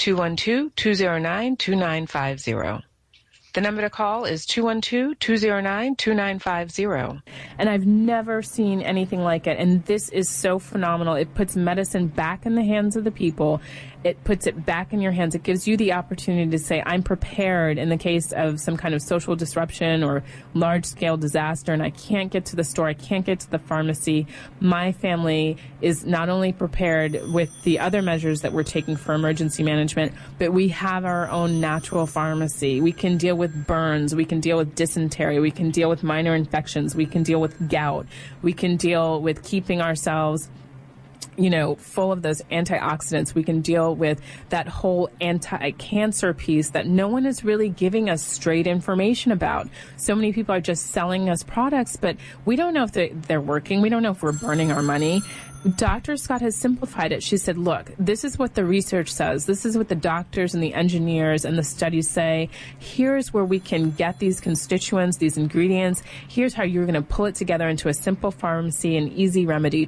212-209-2950. The number to call is 212-209-2950. And I've never seen anything like it. And this is so phenomenal. It puts medicine back in the hands of the people. It puts it back in your hands. It gives you the opportunity to say, I'm prepared in the case of some kind of social disruption or large-scale disaster, and I can't get to the store, I can't get to the pharmacy. My family is not only prepared with the other measures that we're taking for emergency management, but we have our own natural pharmacy. We can deal with burns, we can deal with dysentery, we can deal with minor infections, we can deal with gout, we can deal with keeping ourselves full of those antioxidants. We can deal with that whole anti-cancer piece that no one is really giving us straight information about. So many people are just selling us products, but we don't know if they're working. We don't know if we're burning our money. Dr. Scott has simplified it. She said, look, this is what the research says. This is what the doctors and the engineers and the studies say. Here's where we can get these constituents, these ingredients. Here's how you're going to pull it together into a simple pharmacy, an easy remedy.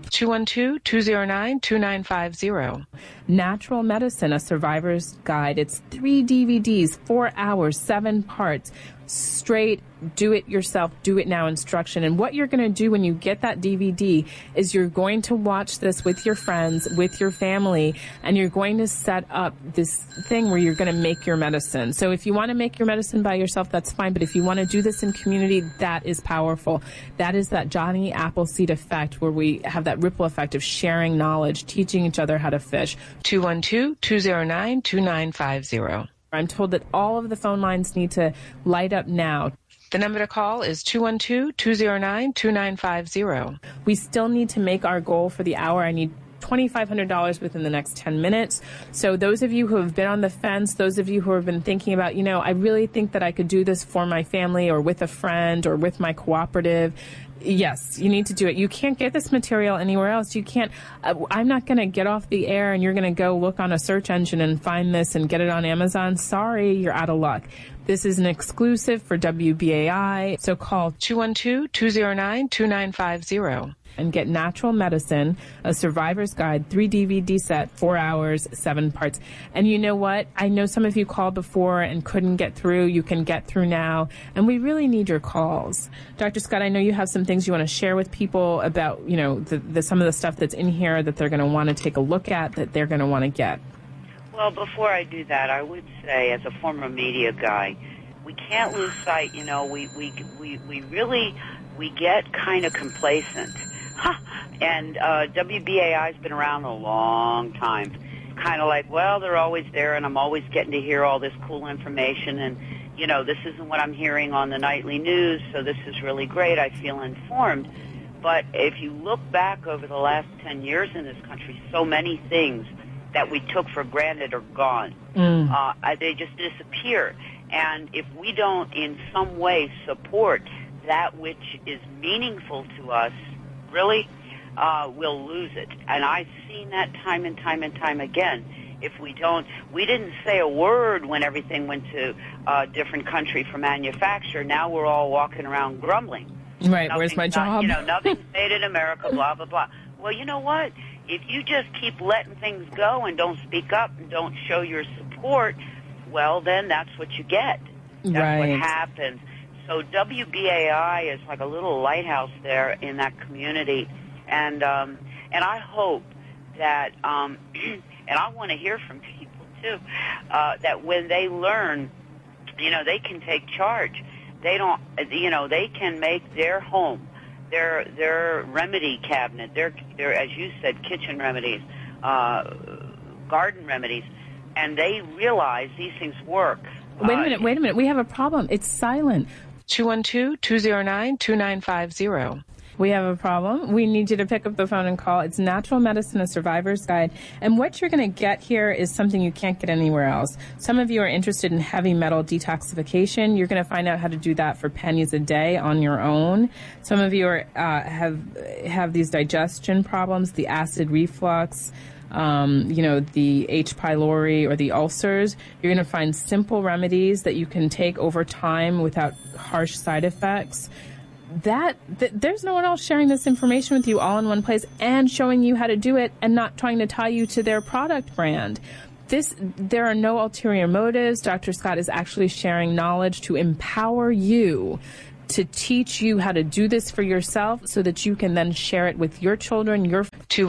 212-209-2950. Natural Medicine, A Survivor's Guide. It's 3 DVDs, 4 hours, 7 parts. Straight do-it-yourself, do-it-now instruction. And what you're going to do when you get that DVD is you're going to watch this with your friends, with your family, and you're going to set up this thing where you're going to make your medicine. So if you want to make your medicine by yourself, that's fine. But if you want to do this in community, that is powerful. That is that Johnny Appleseed effect where we have that ripple effect of sharing knowledge, teaching each other how to fish. 212-209-2950. I'm told that all of the phone lines need to light up now. The number to call is 212-209-2950. We still need to make our goal for the hour. I need $2,500 within the next 10 minutes. So those of you who have been on the fence, those of you who have been thinking about, I really think that I could do this for my family or with a friend or with my cooperative, yes, you need to do it. You can't get this material anywhere else. You can't. I'm not going to get off the air and you're going to go look on a search engine and find this and get it on Amazon. Sorry, you're out of luck. This is an exclusive for WBAI. So call 212-209-2950 and get Natural Medicine, A Survivor's Guide, 3 DVD set, 4 hours, 7 parts. And you know what? I know some of you called before and couldn't get through. You can get through now. And we really need your calls. Dr. Scott, I know you have some things you want to share with people about, some of the stuff that's in here that they're going to want to take a look at, that they're going to want to get. Well, before I do that, I would say, as a former media guy, we can't lose sight. We get kind of complacent. And WBAI's been around a long time. Kind of like, well, they're always there, and I'm always getting to hear all this cool information, and, this isn't what I'm hearing on the nightly news, so this is really great. I feel informed. But if you look back over the last 10 years in this country, so many things that we took for granted are gone. They just disappear. And if we don't in some way support that which is meaningful to us, really, we'll lose it. And I've seen that time and time and time again. If we didn't say a word when everything went to a different country for manufacture. Now we're all walking around grumbling. Right, where's my job? Nothing's made in America, blah, blah, blah. Well, you know what? If you just keep letting things go and don't speak up and don't show your support, well, then that's what you get. That's what happens. So WBAI is like a little lighthouse there in that community. And I hope that, and I want to hear from people too, that when they learn, they can take charge. They don't, they can make their home, their remedy cabinet, their, as you said, kitchen remedies, garden remedies, and they realize these things work. Wait a minute. We have a problem. It's silent. 212-209-2950. We have a problem. We need you to pick up the phone and call. It's Natural Medicine, A Survivor's Guide. And what you're going to get here is something you can't get anywhere else. Some of you are interested in heavy metal detoxification. You're going to find out how to do that for pennies a day on your own. Some of you are have these digestion problems, the acid reflux, the H. pylori or the ulcers. You're going to find simple remedies that you can take over time without harsh side effects. There's no one else sharing this information with you all in one place and showing you how to do it and not trying to tie you to their product brand. There are no ulterior motives. Dr. Scott is actually sharing knowledge to empower you to teach you how to do this for yourself so that you can then share it with your children, your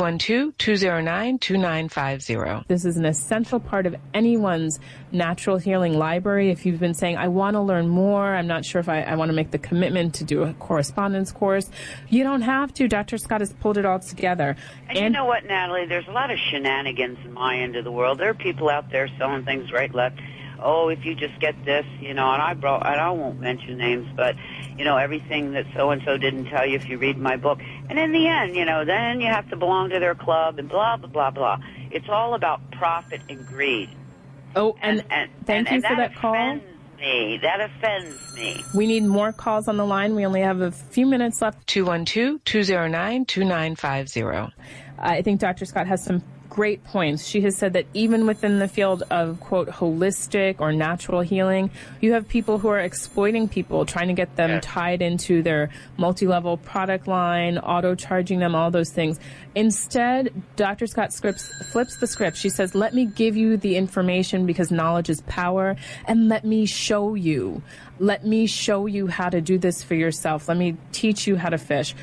212-209-2950. This is an essential part of anyone's natural healing library. If you've been saying, I want to learn more, I'm not sure if I want to make the commitment to do a correspondence course, you don't have to. Dr. Scott has pulled it all together. And you know what, Natalie? There's a lot of shenanigans in my end of the world. There are people out there selling things right and left. Oh, if you just get this, and I won't mention names, but, everything that so-and-so didn't tell you if you read my book. And in the end, then you have to belong to their club and blah, blah, blah, blah. It's all about profit and greed. Oh, and thank you for that call. That offends me. We need more calls on the line. We only have a few minutes left. 212-209-2950. I think Dr. Scott has some great points. She has said that even within the field of, quote, holistic or natural healing, you have people who are exploiting people, trying to get them tied into their multi-level product line, auto-charging them, all those things. Instead, Dr. Scott flips the script. She says, let me give you the information because knowledge is power, and let me show you. Let me show you how to do this for yourself. Let me teach you how to fish.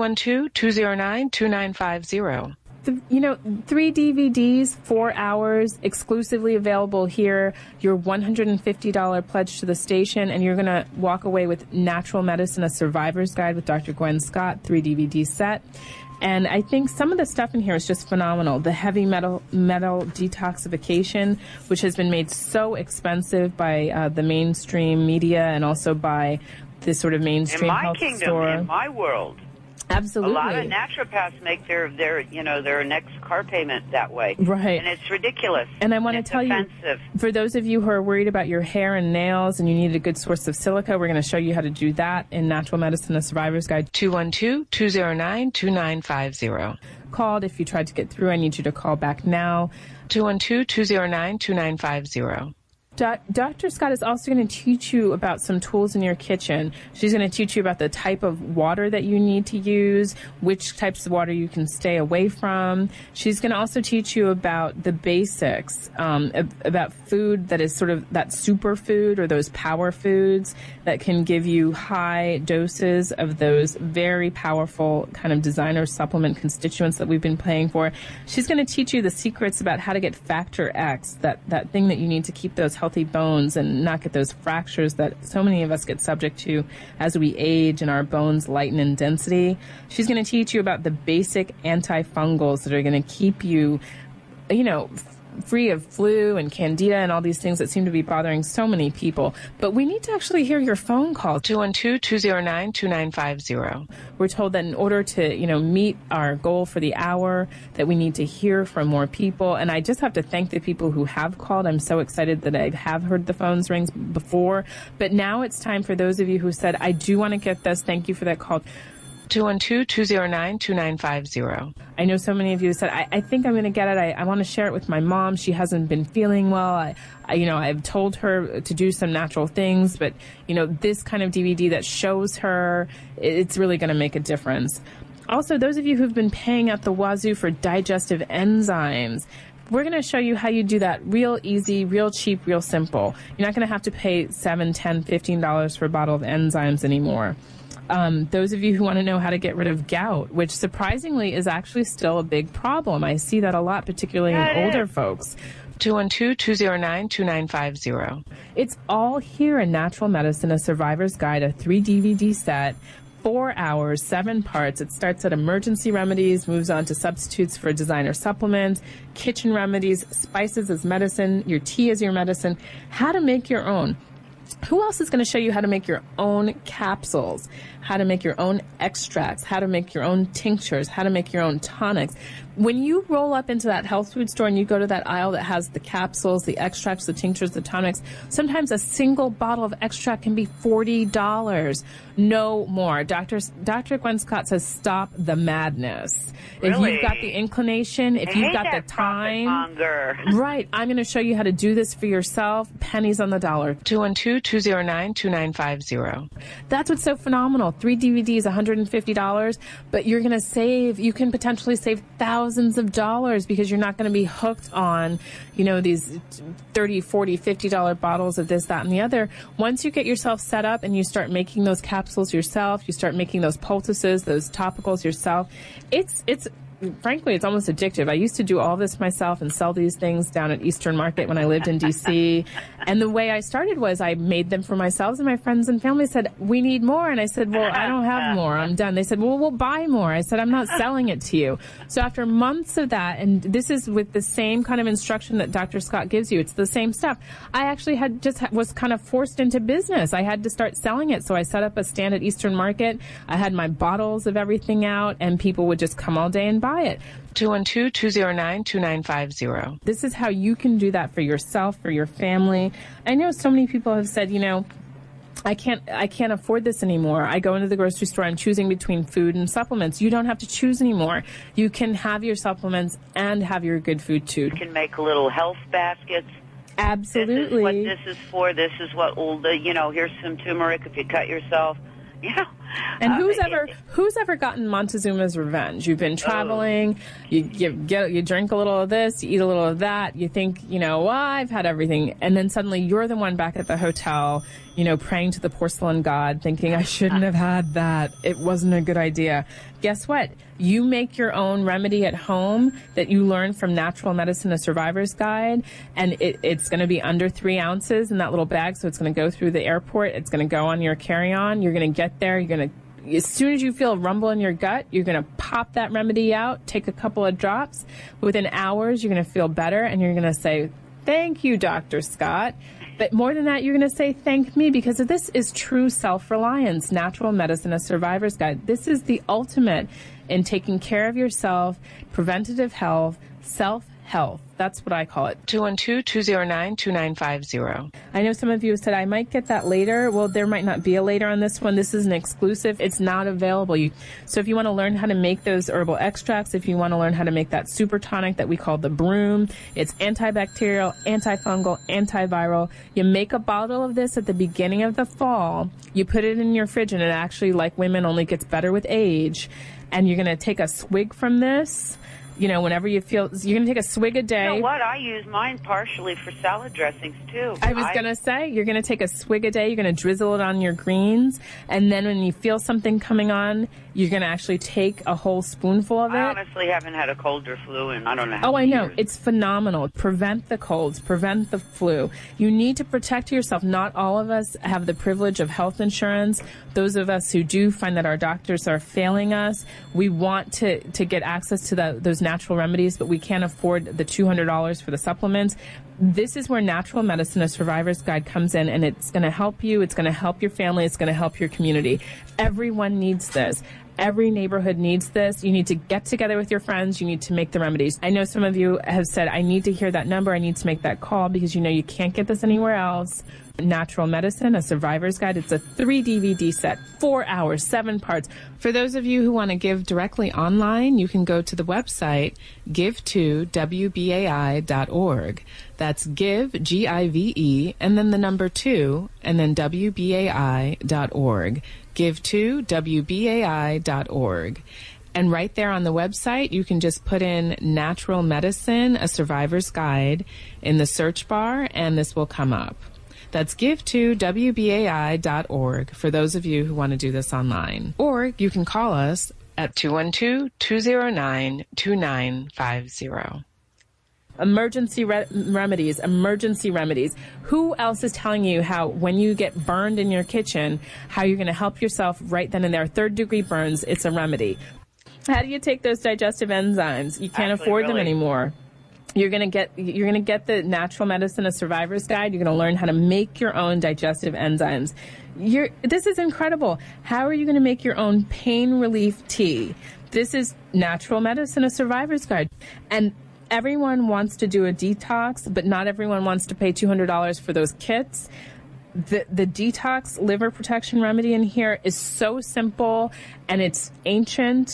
212-209-2950. 3 DVDs, 4 hours, exclusively available here, your $150 pledge to the station, and you're going to walk away with Natural Medicine, A Survivor's Guide with Dr. Gwen Scott, 3 DVD set. And I think some of the stuff in here is just phenomenal. The heavy metal detoxification, which has been made so expensive by the mainstream media and also by the sort of mainstream health store. In my kingdom, in my world. Absolutely. A lot of naturopaths make their next car payment that way. Right. And it's ridiculous. And I want to tell you, for those of you who are worried about your hair and nails and you need a good source of silica, we're going to show you how to do that in Natural Medicine, A Survivor's Guide. 212-209-2950. Called. If you tried to get through, I need you to call back now. 212-209-2950. Dr. Scott is also going to teach you about some tools in your kitchen. She's going to teach you about the type of water that you need to use, which types of water you can stay away from. She's going to also teach you about the basics, about food that is sort of that superfood or those power foods that can give you high doses of those very powerful kind of designer supplement constituents that we've been paying for. She's going to teach you the secrets about how to get Factor X, that thing that you need to keep those healthy bones and not get those fractures that so many of us get subject to as we age and our bones lighten in density. She's going to teach you about the basic antifungals that are going to keep you, free of flu and candida and all these things that seem to be bothering so many people. But we need to actually hear your phone call. 212-209-2950. We're told that in order to, meet our goal for the hour, that we need to hear from more people. And I just have to thank the people who have called. I'm so excited that I have heard the phones ring before. But now it's time for those of you who said, I do want to get this. Thank you for that call. 212-209-2950. I know so many of you said, I think I'm going to get it. I want to share it with my mom. She hasn't been feeling well. I've told her to do some natural things, but, this kind of DVD that shows her, it's really going to make a difference. Also, those of you who've been paying at the wazoo for digestive enzymes, we're going to show you how you do that real easy, real cheap, real simple. You're not going to have to pay $7, $10, $15 for a bottle of enzymes anymore. Those of you who want to know how to get rid of gout, which surprisingly is actually still a big problem. I see that a lot, particularly in older folks. 212-209-2950. It's all here in Natural Medicine, A Survivor's Guide, a 3 DVD set, 4 hours, 7 parts. It starts at emergency remedies, moves on to substitutes for designer supplements, kitchen remedies, spices as medicine, your tea as your medicine, how to make your own. Who else is going to show you how to make your own capsules, how to make your own extracts, how to make your own tinctures, how to make your own tonics? When you roll up into that health food store and you go to that aisle that has the capsules, the extracts, the tinctures, the tonics, sometimes a single bottle of extract can be $40. No more. Dr. Gwen Scott says, stop the madness. Really? If you've got the inclination, if you've got the time, right, I'm going to show you how to do this for yourself. Pennies on the dollar. 212 212-209-2950. That's what's so phenomenal. 3 DVDs, $150, but you're going to save, you can potentially save thousands of dollars because you're not going to be hooked on, you know, these $30, $40, $50 bottles of this, that, and the other. Once you get yourself set up and you start making those capsules yourself, you start making those poultices, those topicals yourself, frankly, it's almost addictive. I used to do all this myself and sell these things down at Eastern Market when I lived in D.C. And the way I started was I made them for myself, and my friends and family said, we need more. And I said, well, I don't have more. I'm done. They said, well, we'll buy more. I said, I'm not selling it to you. So after months of that, and this is with the same kind of instruction that Dr. Scott gives you, it's the same stuff. I actually was kind of forced into business. I had to start selling it. So I set up a stand at Eastern Market. I had my bottles of everything out, and people would just come all day and buy it. 212-209-2950. This is how you can do that for yourself, for your family. I know so many people have said, you know, I can't afford this anymore. I go into the grocery store, I'm choosing between food and supplements. You don't have to choose anymore. You can have your supplements and have your good food too. You can make little health baskets. Absolutely. This is what this is for. This is what will, you know, here's some turmeric if you cut yourself. You know, and who's ever gotten Montezuma's revenge? You've been traveling, you drink a little of this, you eat a little of that, you think, you know, well, I've had everything, and then suddenly you're the one back at the hotel, you know, praying to the porcelain god, thinking, I shouldn't have had that. It wasn't a good idea. Guess what? You make your own remedy at home that you learn from Natural Medicine, A Survivor's Guide, and it's going to be under 3 ounces in that little bag, so it's going to go through the airport. It's going to go on your carry-on. You're going to get there. As soon as you feel a rumble in your gut, you're going to pop that remedy out, take a couple of drops. Within hours, you're going to feel better, and you're going to say, thank you, Dr. Scott. But more than that, you're going to say, thank me, because this is true self-reliance. Natural Medicine, A Survivor's Guide. This is the ultimate in taking care of yourself, preventative health, self-health. That's what I call it. 212-209-2950. I know some of you said, I might get that later. Well, there might not be a later on this one. This is an exclusive. It's not available. So if you want to learn how to make those herbal extracts, if you want to learn how to make that super tonic that we call the Broom, it's antibacterial, antifungal, antiviral. You make a bottle of this at the beginning of the fall. You put it in your fridge, and it actually, like women, only gets better with age. And you're going to take a swig from this. You know, whenever you feel, you're going to take a swig a day. You know what? I use mine partially for salad dressings, too. I was going to say, you're going to take a swig a day. You're going to drizzle it on your greens. And then when you feel something coming on, you're going to actually take a whole spoonful of it. I honestly haven't had a cold or flu in I don't know how many years. Know. It's phenomenal. Prevent the colds. Prevent the flu. You need to protect yourself. Not all of us have the privilege of health insurance. Those of us who do find that our doctors are failing us, we want to get access to those natural remedies, but we can't afford the $200 for the supplements. This is where Natural Medicine, A Survivor's Guide comes in, and it's going to help you. It's going to help your family. It's going to help your community. Everyone needs this. Every neighborhood needs this. You need to get together with your friends. You need to make the remedies. I know some of you have said, I need to hear that number. I need to make that call, because you know you can't get this anywhere else. Natural Medicine, A Survivor's Guide. It's a 3 DVD set, 4 hours, 7 parts. For those of you who want to give directly online, you can go to the website give2wbai.org. That's give, G-I-V-E, and then the number 2, and then wbai.org. give2wbai.org. And right there on the website, you can just put in Natural Medicine, A Survivor's Guide in the search bar, and this will come up. That's give2wbai.org for those of you who want to do this online. Or you can call us at 212-209-2950. Emergency remedies. Who else is telling you how when you get burned in your kitchen, how you're going to help yourself right then and there? 3rd-degree burns, it's a remedy. How do you take those digestive enzymes? You can't afford them anymore. You're going to get the Natural Medicine, A Survivor's Guide. You're going to learn how to make your own digestive enzymes. This is incredible. How are you going to make your own pain relief tea? This is Natural Medicine, A Survivor's Guide. And everyone wants to do a detox, but not everyone wants to pay $200 for those kits. The detox liver protection remedy in here is so simple, and it's ancient.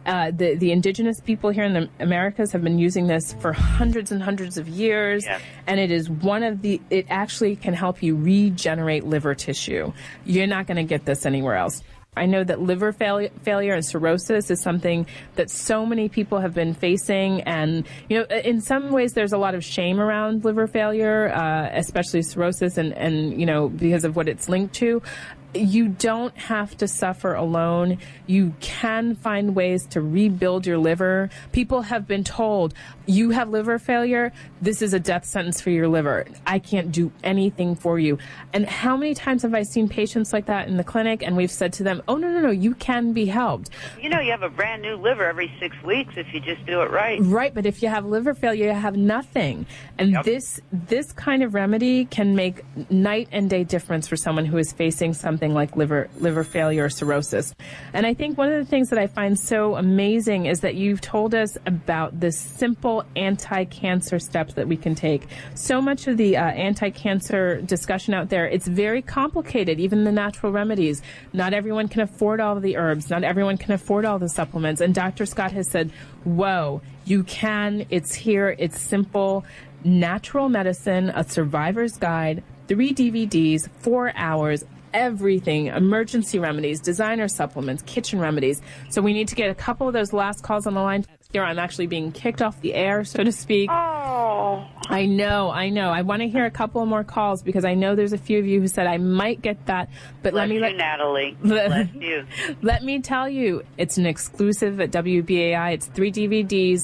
The indigenous people here in the Americas have been using this for hundreds and hundreds of years. Yes. And it is it actually can help you regenerate liver tissue. You're not going to get this anywhere else. I know that liver failure and cirrhosis is something that so many people have been facing. And, in some ways there's a lot of shame around liver failure, especially cirrhosis and, because of what it's linked to. You don't have to suffer alone. You can find ways to rebuild your liver. People have been told, you have liver failure, this is a death sentence for your liver. I can't do anything for you. And how many times have I seen patients like that in the clinic, and we've said to them, oh, no, you can be helped. You have a brand new liver every 6 weeks if you just do it right. Right, but if you have liver failure, you have nothing. And this kind of remedy can make night and day difference for someone who is facing something like liver failure or cirrhosis. And I think one of the things that I find so amazing is that you've told us about this simple anti-cancer steps that we can take. So much of the anti-cancer discussion out there, it's very complicated, even the natural remedies. Not everyone can afford all of the herbs. Not everyone can afford all the supplements. And Dr. Scott has said, whoa, you can. It's here. It's simple. Natural Medicine, A Survivor's Guide, 3 DVDs, 4 hours, everything, emergency remedies, designer supplements, kitchen remedies. So we need to get a couple of those last calls on the line. Here I'm actually being kicked off the air, so to speak. Oh. I know. I want to hear a couple more calls because I know there's a few of you who said I might get that. But Bless you, Natalie. Bless you. Let me tell you, it's an exclusive at WBAI. It's 3 DVDs,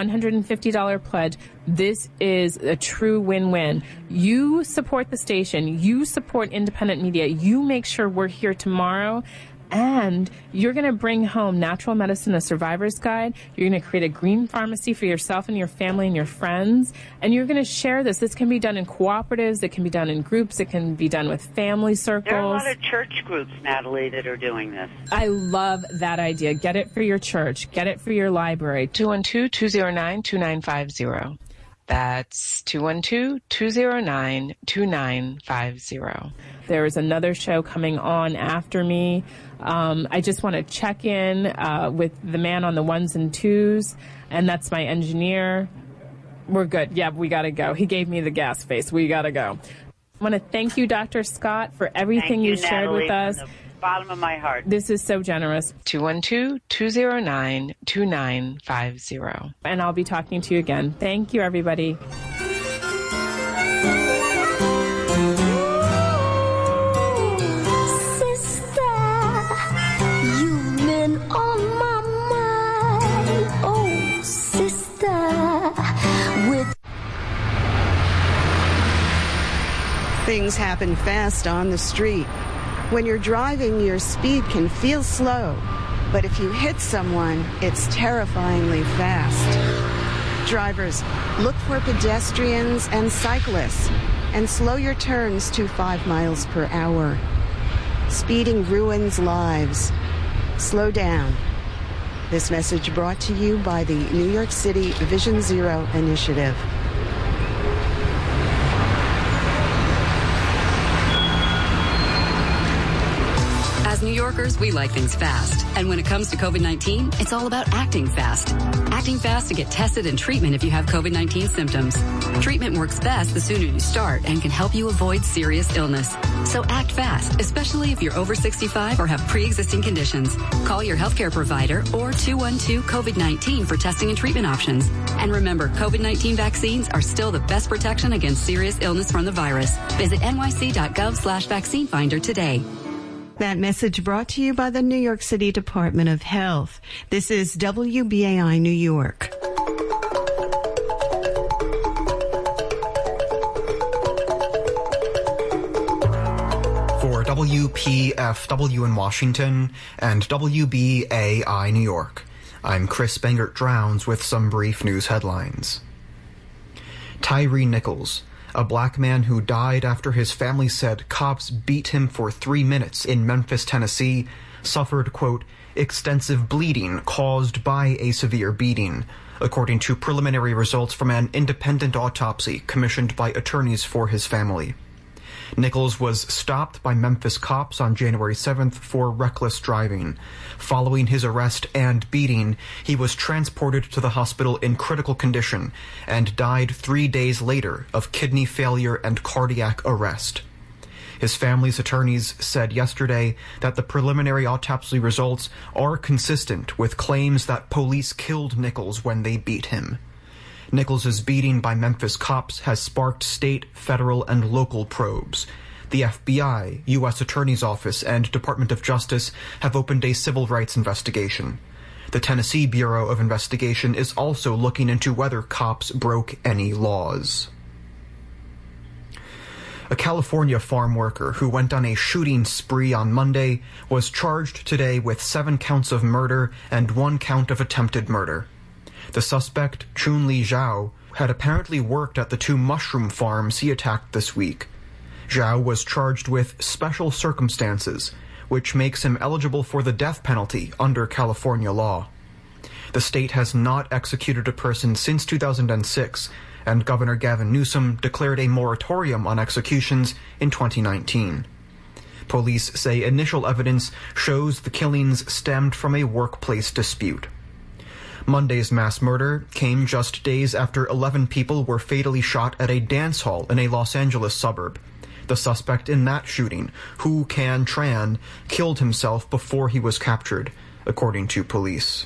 $150 pledge. This is a true win-win. You support the station. You support independent media. You make sure we're here tomorrow. And you're going to bring home Natural Medicine, A Survivor's Guide. You're going to create a green pharmacy for yourself and your family and your friends. And you're going to share this. This can be done in cooperatives. It can be done in groups. It can be done with family circles. There are a lot of church groups, Natalie, that are doing this. I love that idea. Get it for your church. Get it for your library. 212-209-2950. That's 212-209-2950. There is another show coming on after me. I just want to check in with the man on the ones and twos, and that's my engineer. We're good. Yeah, we got to go. He gave me the gas face. We got to go. I want to thank you, Dr. Scott, for everything you shared Natalie, with us. From the bottom of my heart. This is so generous. 212-209-2950. And I'll be talking to you again. Thank you, everybody. Things happen fast on the street. When you're driving, your speed can feel slow, but if you hit someone, it's terrifyingly fast. Drivers, look for pedestrians and cyclists, and slow your turns to 5 miles per hour. Speeding ruins lives. Slow down. This message brought to you by the New York City Vision Zero Initiative. As New Yorkers, we like things fast. And when it comes to COVID-19, it's all about acting fast. Acting fast to get tested and treatment if you have COVID-19 symptoms. Treatment works best the sooner you start and can help you avoid serious illness. So act fast, especially if you're over 65 or have pre-existing conditions. Call your healthcare provider or 212-COVID-19 for testing and treatment options. And remember, COVID-19 vaccines are still the best protection against serious illness from the virus. Visit nyc.gov/vaccine finder today. That message brought to you by the New York City Department of Health. This is WBAI New York. For WPFW in Washington and WBAI New York, I'm Chris Bangert-Drowns with some brief news headlines. Tyree Nichols, a black man who died after his family said cops beat him for 3 minutes in Memphis, Tennessee, suffered, quote, extensive bleeding caused by a severe beating, according to preliminary results from an independent autopsy commissioned by attorneys for his family. Nichols was stopped by Memphis cops on January 7th for reckless driving. Following his arrest and beating, he was transported to the hospital in critical condition and died 3 days later of kidney failure and cardiac arrest. His family's attorneys said yesterday that the preliminary autopsy results are consistent with claims that police killed Nichols when they beat him. Nichols' beating by Memphis cops has sparked state, federal, and local probes. The FBI, U.S. Attorney's Office, and Department of Justice have opened a civil rights investigation. The Tennessee Bureau of Investigation is also looking into whether cops broke any laws. A California farm worker who went on a shooting spree on Monday was charged today with 7 counts of murder and 1 count of attempted murder. The suspect, Chun-Li Zhao, had apparently worked at the 2 mushroom farms he attacked this week. Zhao was charged with special circumstances, which makes him eligible for the death penalty under California law. The state has not executed a person since 2006, and Governor Gavin Newsom declared a moratorium on executions in 2019. Police say initial evidence shows the killings stemmed from a workplace dispute. Monday's mass murder came just days after 11 people were fatally shot at a dance hall in a Los Angeles suburb. The suspect in that shooting, Hu Can Tran, killed himself before he was captured, according to police.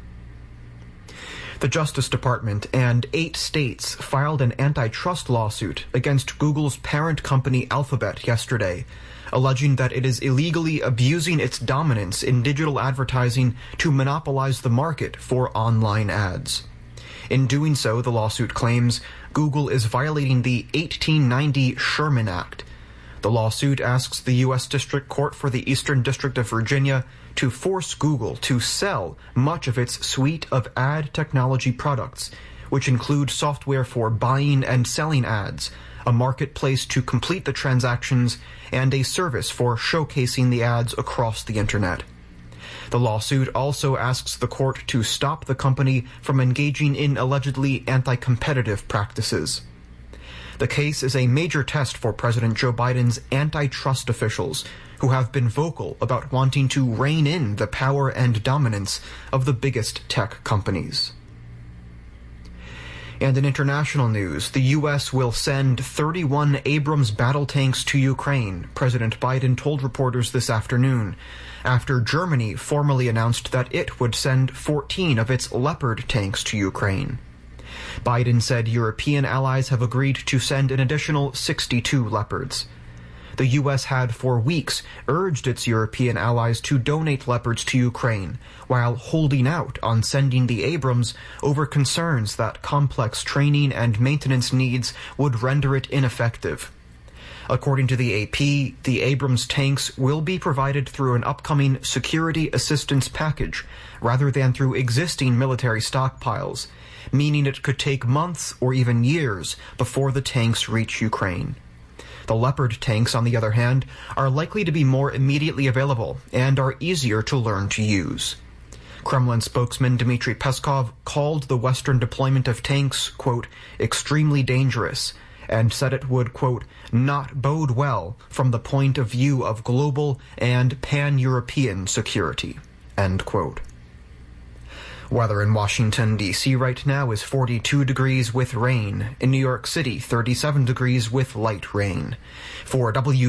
The Justice Department and 8 states filed an antitrust lawsuit against Google's parent company Alphabet yesterday, alleging that it is illegally abusing its dominance in digital advertising to monopolize the market for online ads. In doing so, the lawsuit claims Google is violating the 1890 Sherman Act. The lawsuit asks the U.S. District Court for the Eastern District of Virginia to force Google to sell much of its suite of ad technology products, which include software for buying and selling ads, a marketplace to complete the transactions, and a service for showcasing the ads across the internet. The lawsuit also asks the court to stop the company from engaging in allegedly anti-competitive practices. The case is a major test for President Joe Biden's antitrust officials, who have been vocal about wanting to rein in the power and dominance of the biggest tech companies. And in international news, the U.S. will send 31 Abrams battle tanks to Ukraine, President Biden told reporters this afternoon, after Germany formally announced that it would send 14 of its Leopard tanks to Ukraine. Biden said European allies have agreed to send an additional 62 Leopards. The U.S. had for weeks urged its European allies to donate Leopards to Ukraine, while holding out on sending the Abrams over concerns that complex training and maintenance needs would render it ineffective. According to the AP, the Abrams tanks will be provided through an upcoming security assistance package rather than through existing military stockpiles, meaning it could take months or even years before the tanks reach Ukraine. The Leopard tanks, on the other hand, are likely to be more immediately available and are easier to learn to use. Kremlin spokesman Dmitry Peskov called the Western deployment of tanks, quote, extremely dangerous, and said it would, quote, not bode well from the point of view of global and pan-European security, end quote. Weather in Washington, D.C. right now is 42 degrees with rain. In New York City, 37 degrees with light rain. For